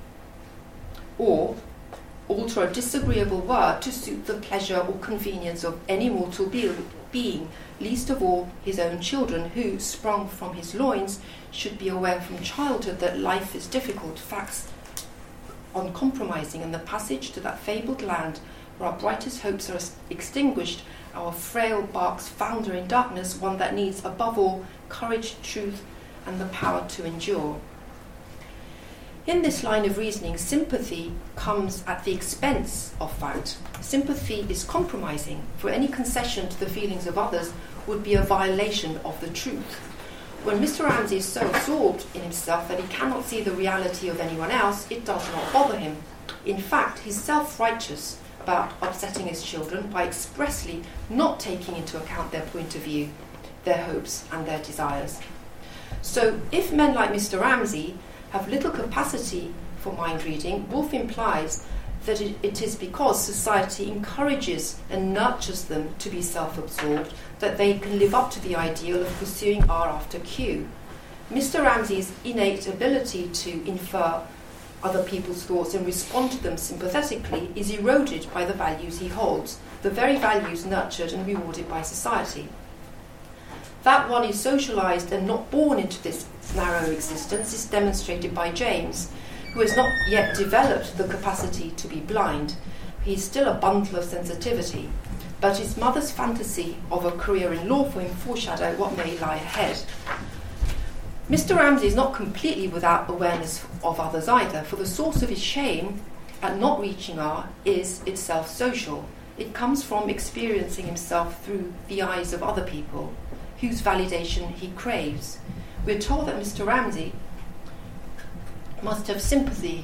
or alter a disagreeable word to suit the pleasure or convenience of any mortal be- being, least of all his own children, who, sprung from his loins, should be aware from childhood that life is difficult, facts uncompromising, and the passage to that fabled land where our brightest hopes are extinguished, our frail barks founder in darkness, one that needs, above all, courage, truth, and the power to endure. In this line of reasoning, sympathy comes at the expense of fact. Sympathy is compromising, for any concession to the feelings of others would be a violation of the truth. When Mister Ramsay is so absorbed in himself that he cannot see the reality of anyone else, it does not bother him. In fact, he's self-righteous about upsetting his children by expressly not taking into account their point of view, their hopes and their desires. So if men like Mister Ramsay have little capacity for mind reading, Woolf implies that it, it is because society encourages and nurtures them to be self-absorbed that they can live up to the ideal of pursuing R after Q. Mister Ramsay's innate ability to infer other people's thoughts and respond to them sympathetically is eroded by the values he holds, the very values nurtured and rewarded by society. That one is socialised and not born into this narrow existence is demonstrated by James, who has not yet developed the capacity to be blind. He is still a bundle of sensitivity, but his mother's fantasy of a career in law for him foreshadow what may lie ahead. Mister Ramsay is not completely without awareness of others either, for the source of his shame at not reaching R is itself social. It comes from experiencing himself through the eyes of other people, whose validation he craves. We're told that Mister Ramsay must have sympathy,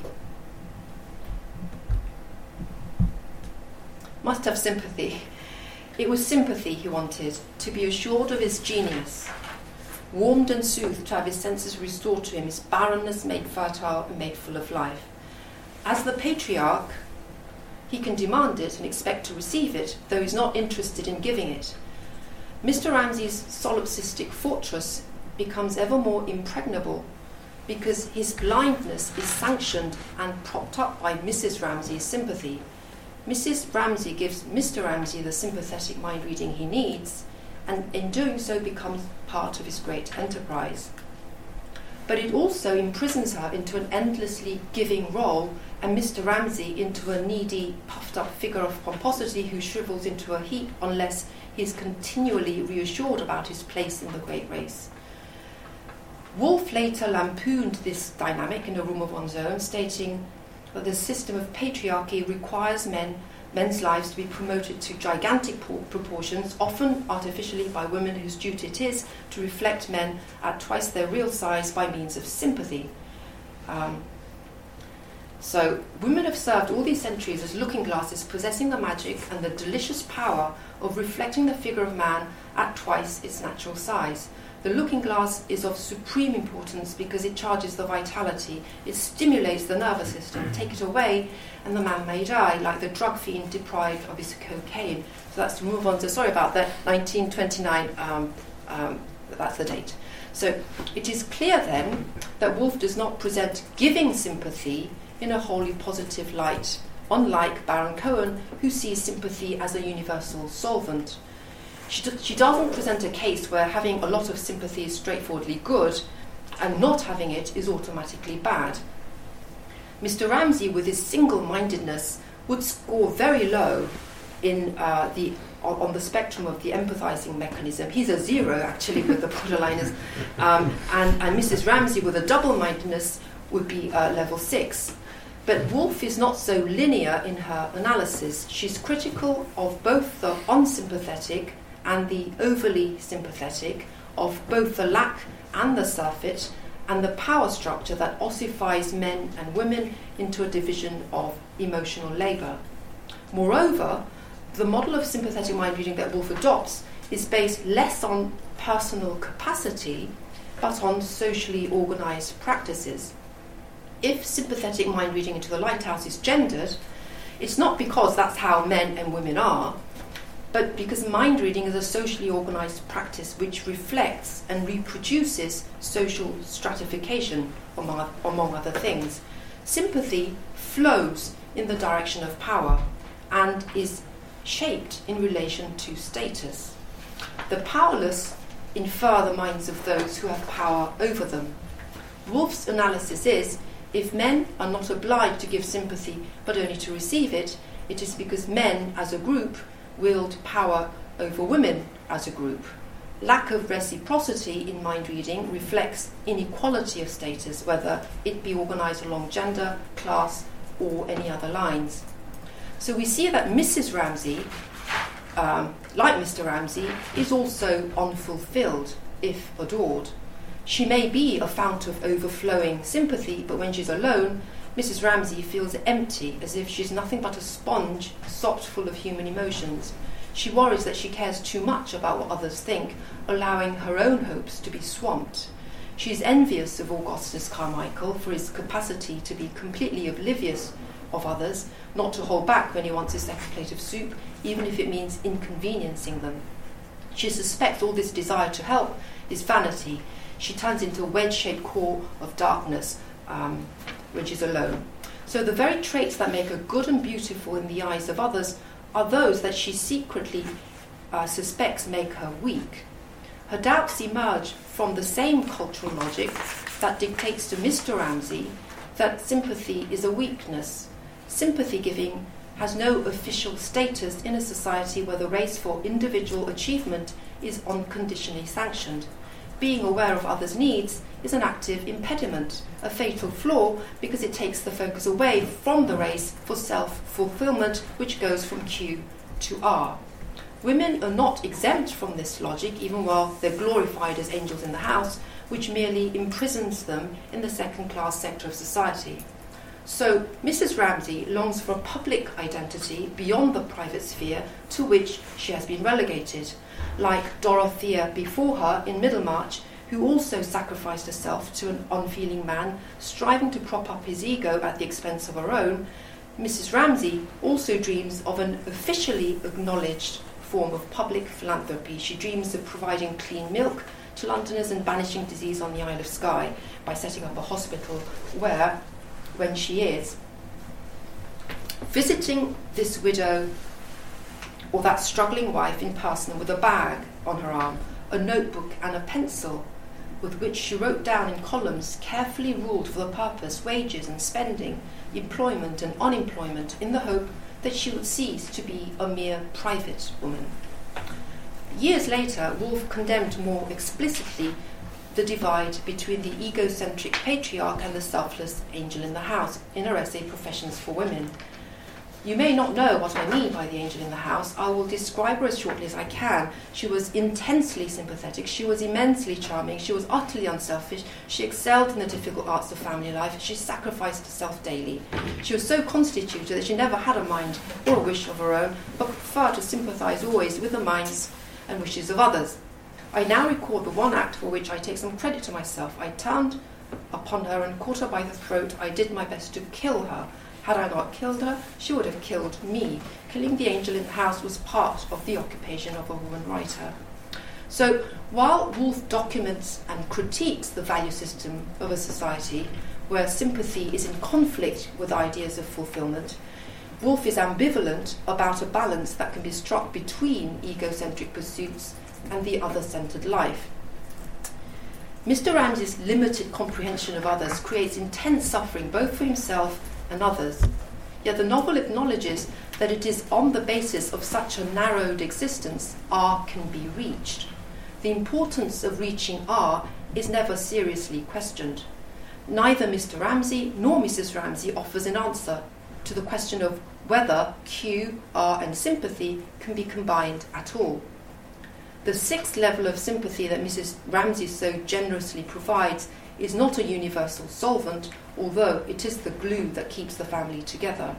must have sympathy. It was sympathy he wanted, to be assured of his genius, warmed and soothed to have his senses restored to him, his barrenness made fertile and made full of life. As the patriarch, he can demand it and expect to receive it, though he's not interested in giving it. Mister Ramsay's solipsistic fortress becomes ever more impregnable because his blindness is sanctioned and propped up by Missus Ramsay's sympathy. Missus Ramsay gives Mister Ramsay the sympathetic mind reading he needs, and in doing so becomes part of his great enterprise. But it also imprisons her into an endlessly giving role, and Mister Ramsay into a needy, puffed-up figure of pomposity who shrivels into a heap unless he is continually reassured about his place in the great race. Woolf later lampooned this dynamic in A Room of One's Own, stating that the system of patriarchy requires men men's lives to be promoted to gigantic proportions, often artificially by women whose duty it is to reflect men at twice their real size by means of sympathy. Um, so women have served all these centuries as looking glasses, possessing the magic and the delicious power of reflecting the figure of man at twice its natural size. The looking glass is of supreme importance because it charges the vitality, it stimulates the nervous system. Take it away and the man may die, like the drug fiend deprived of his cocaine. So that's to move on to, sorry about that, nineteen twenty-nine, um, um, that's the date. So it is clear then that Woolf does not present giving sympathy in a wholly positive light, unlike Baron Cohen, who sees sympathy as a universal solvent. She, do, she doesn't present a case where having a lot of sympathy is straightforwardly good and not having it is automatically bad. Mister Ramsay, with his single-mindedness, would score very low in uh, the on the spectrum of the empathizing mechanism. He's a zero, actually, with the borderliners. Um, and, and Missus Ramsay, with a double-mindedness, would be uh, level six. But Woolf is not so linear in her analysis. She's critical of both the unsympathetic and the overly sympathetic, of both the lack and the surfeit, and the power structure that ossifies men and women into a division of emotional labour. Moreover, the model of sympathetic mind reading that Woolf adopts is based less on personal capacity, but on socially organised practices. If sympathetic mind reading into the lighthouse is gendered, it's not because that's how men and women are, but because mind reading is a socially organised practice which reflects and reproduces social stratification, among, among other things. Sympathy flows in the direction of power and is shaped in relation to status. The powerless infer the minds of those who have power over them. Woolf's analysis is, if men are not obliged to give sympathy but only to receive it, it is because men as a group wield power over women as a group. Lack of reciprocity in mind reading reflects inequality of status, whether it be organised along gender, class, or any other lines. So we see that Missus Ramsay, um, like Mister Ramsay, is also unfulfilled, if adored. She may be a fount of overflowing sympathy, but when she's alone, Missus Ramsay feels empty, as if she's nothing but a sponge sopped full of human emotions. She worries that she cares too much about what others think, allowing her own hopes to be swamped. She's envious of Augustus Carmichael for his capacity to be completely oblivious of others, not to hold back when he wants his second plate of soup, even if it means inconveniencing them. She suspects all this desire to help is vanity. she turns into a wedge-shaped core of darkness, um, which is alone. So the very traits that make her good and beautiful in the eyes of others are those that she secretly uh, suspects make her weak. Her doubts emerge from the same cultural logic that dictates to Mister Ramsay that sympathy is a weakness. Sympathy giving has no official status in a society where the race for individual achievement is unconditionally sanctioned. Being aware of others' needs is an active impediment, a fatal flaw, because it takes the focus away from the race for self-fulfillment, which goes from Q to R. Women are not exempt from this logic, even while they're glorified as angels in the house, which merely imprisons them in the second-class sector of society. So Missus Ramsay longs for a public identity beyond the private sphere to which she has been relegated, like Dorothea before her in Middlemarch, who also sacrificed herself to an unfeeling man, striving to prop up his ego at the expense of her own. Missus Ramsay also dreams of an officially acknowledged form of public philanthropy. She dreams of providing clean milk to Londoners and banishing disease on the Isle of Skye by setting up a hospital where, when she is visiting this widow or that struggling wife in person with a bag on her arm, a notebook and a pencil with which she wrote down in columns carefully ruled for the purpose wages and spending, employment and unemployment, in the hope that she would cease to be a mere private woman. Years later, Woolf condemned more explicitly the divide between the egocentric patriarch and the selfless angel in the house in her essay Professions for Women. You may not know what I mean by the angel in the house. I will describe her as shortly as I can. She was intensely sympathetic. She was immensely charming. She was utterly unselfish. She excelled in the difficult arts of family life. She sacrificed herself daily. She was so constituted that she never had a mind or a wish of her own, but preferred to sympathise always with the minds and wishes of others. I now record the one act for which I take some credit to myself. I turned upon her and caught her by the throat. I did my best to kill her. Had I not killed her, she would have killed me. Killing the angel in the house was part of the occupation of a woman writer. So, while Woolf documents and critiques the value system of a society where sympathy is in conflict with ideas of fulfillment, Woolf is ambivalent about a balance that can be struck between egocentric pursuits and the other-centred life. Mister Ramsay's limited comprehension of others creates intense suffering both for himself and others. Yet the novel acknowledges that it is on the basis of such a narrowed existence R can be reached. The importance of reaching R is never seriously questioned. Neither Mister Ramsay nor Missus Ramsay offers an answer to the question of whether Q, R and sympathy can be combined at all. The sixth level of sympathy that Missus Ramsay so generously provides is not a universal solvent, although it is the glue that keeps the family together.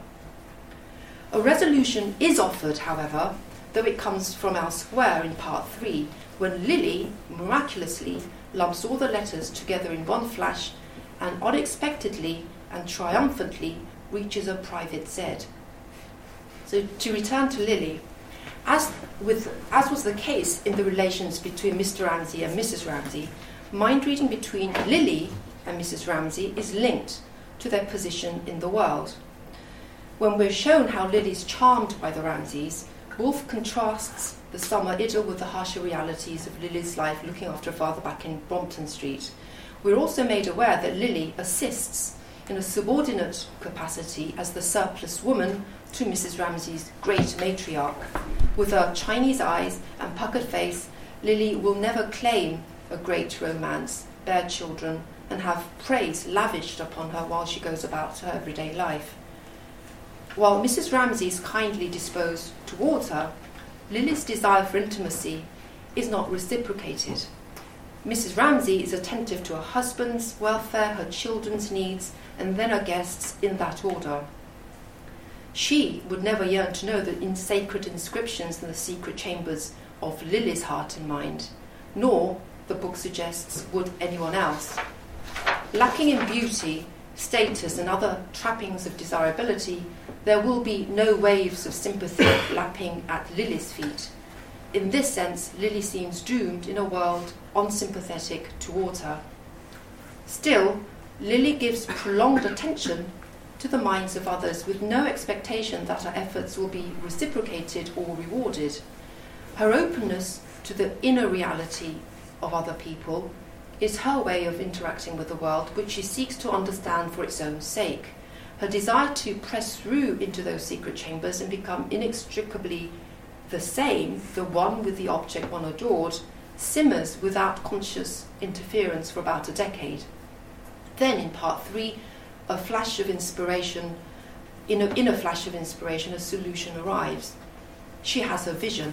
A resolution is offered, however, though it comes from elsewhere in part three, when Lily, miraculously, lumps all the letters together in one flash and unexpectedly and triumphantly reaches a private Z. So to return to Lily, as, with, as was the case in the relations between Mister Ramsay and Missus Ramsay, mind reading between Lily and Missus Ramsay is linked to their position in the world. When we're shown how Lily's charmed by the Ramsays, Woolf contrasts the summer idyll with the harsher realities of Lily's life looking after her father back in Brompton Street. We're also made aware that Lily assists in a subordinate capacity as the surplus woman to Missus Ramsay's great matriarch. With her Chinese eyes and puckered face, Lily will never claim a great romance, bear children, and have praise lavished upon her while she goes about her everyday life. While Missus Ramsay is kindly disposed towards her, Lily's desire for intimacy is not reciprocated. Missus Ramsay is attentive to her husband's welfare, her children's needs, and then her guests in that order. She would never yearn to know the in sacred inscriptions in the secret chambers of Lily's heart and mind, nor, the book suggests, would anyone else. Lacking in beauty, status, and other trappings of desirability, there will be no waves of sympathy lapping at Lily's feet. in this sense, Lily seems doomed in a world unsympathetic towards her. Still, Lily gives prolonged attention to the minds of others with no expectation that her efforts will be reciprocated or rewarded. Her openness to the inner reality of other people is her way of interacting with the world, which she seeks to understand for its own sake. Her desire to press through into those secret chambers and become inextricably the same, the one with the object one adored, simmers without conscious interference for about a decade. Then, in part three, a flash of inspiration, in a, in a flash of inspiration, a solution arrives. She has her vision.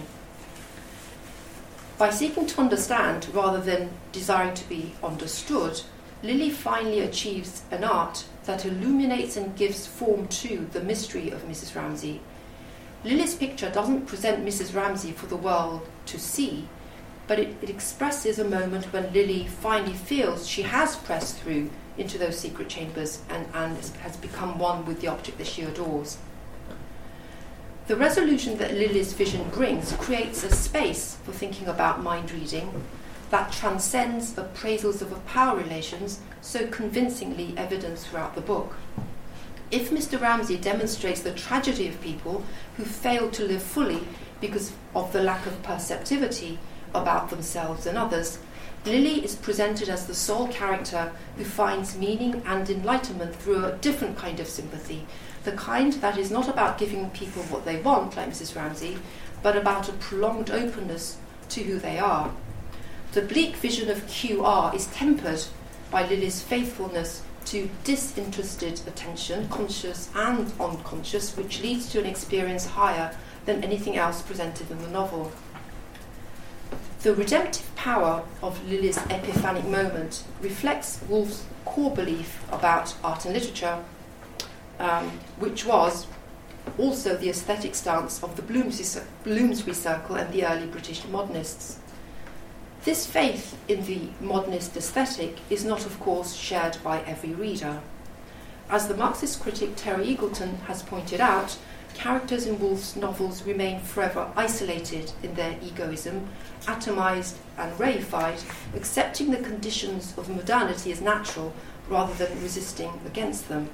By seeking to understand rather than desiring to be understood, Lily finally achieves an art that illuminates and gives form to the mystery of Missus Ramsay. Lily's picture doesn't present Missus Ramsay for the world to see, but it, it expresses a moment when Lily finally feels she has pressed through into those secret chambers and, and has become one with the object that she adores. The resolution that Lily's vision brings creates a space for thinking about mind reading that transcends appraisals of power relations so convincingly evidenced throughout the book. If Mister Ramsay demonstrates the tragedy of people who fail to live fully because of the lack of perceptivity about themselves and others, Lily is presented as the sole character who finds meaning and enlightenment through a different kind of sympathy, the kind that is not about giving people what they want, like Missus Ramsay, but about a prolonged openness to who they are. The bleak vision of Q R is tempered by Lily's faithfulness to disinterested attention, conscious and unconscious, which leads to an experience higher than anything else presented in the novel. The redemptive power of Lily's epiphanic moment reflects Woolf's core belief about art and literature, um, which was also the aesthetic stance of the Bloomsbury, Bloomsbury Circle and the early British modernists. This faith in the modernist aesthetic is not, of course, shared by every reader. As the Marxist critic Terry Eagleton has pointed out, characters in Woolf's novels remain forever isolated in their egoism, atomized and reified, accepting the conditions of modernity as natural rather than resisting against them.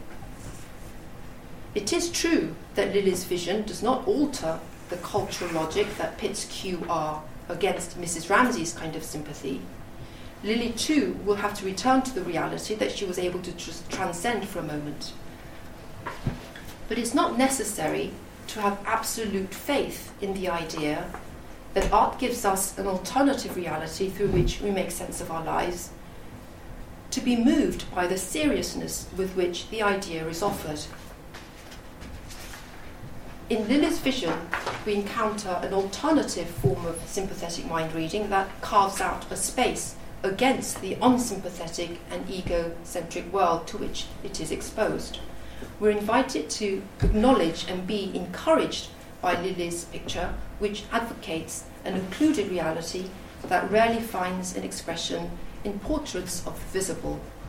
It is true that Lily's vision does not alter the cultural logic that pits Q R against Missus Ramsay's kind of sympathy. Lily, too, will have to return to the reality that she was able to tr- transcend for a moment. But it's not necessary to have absolute faith in the idea that art gives us an alternative reality through which we make sense of our lives, to be moved by the seriousness with which the idea is offered. In Lily's vision, we encounter an alternative form of sympathetic mind reading that carves out a space against the unsympathetic and egocentric world to which it is exposed. We're invited to acknowledge and be encouraged by Lily's picture, which advocates an included reality that rarely finds an expression in portraits of the visible.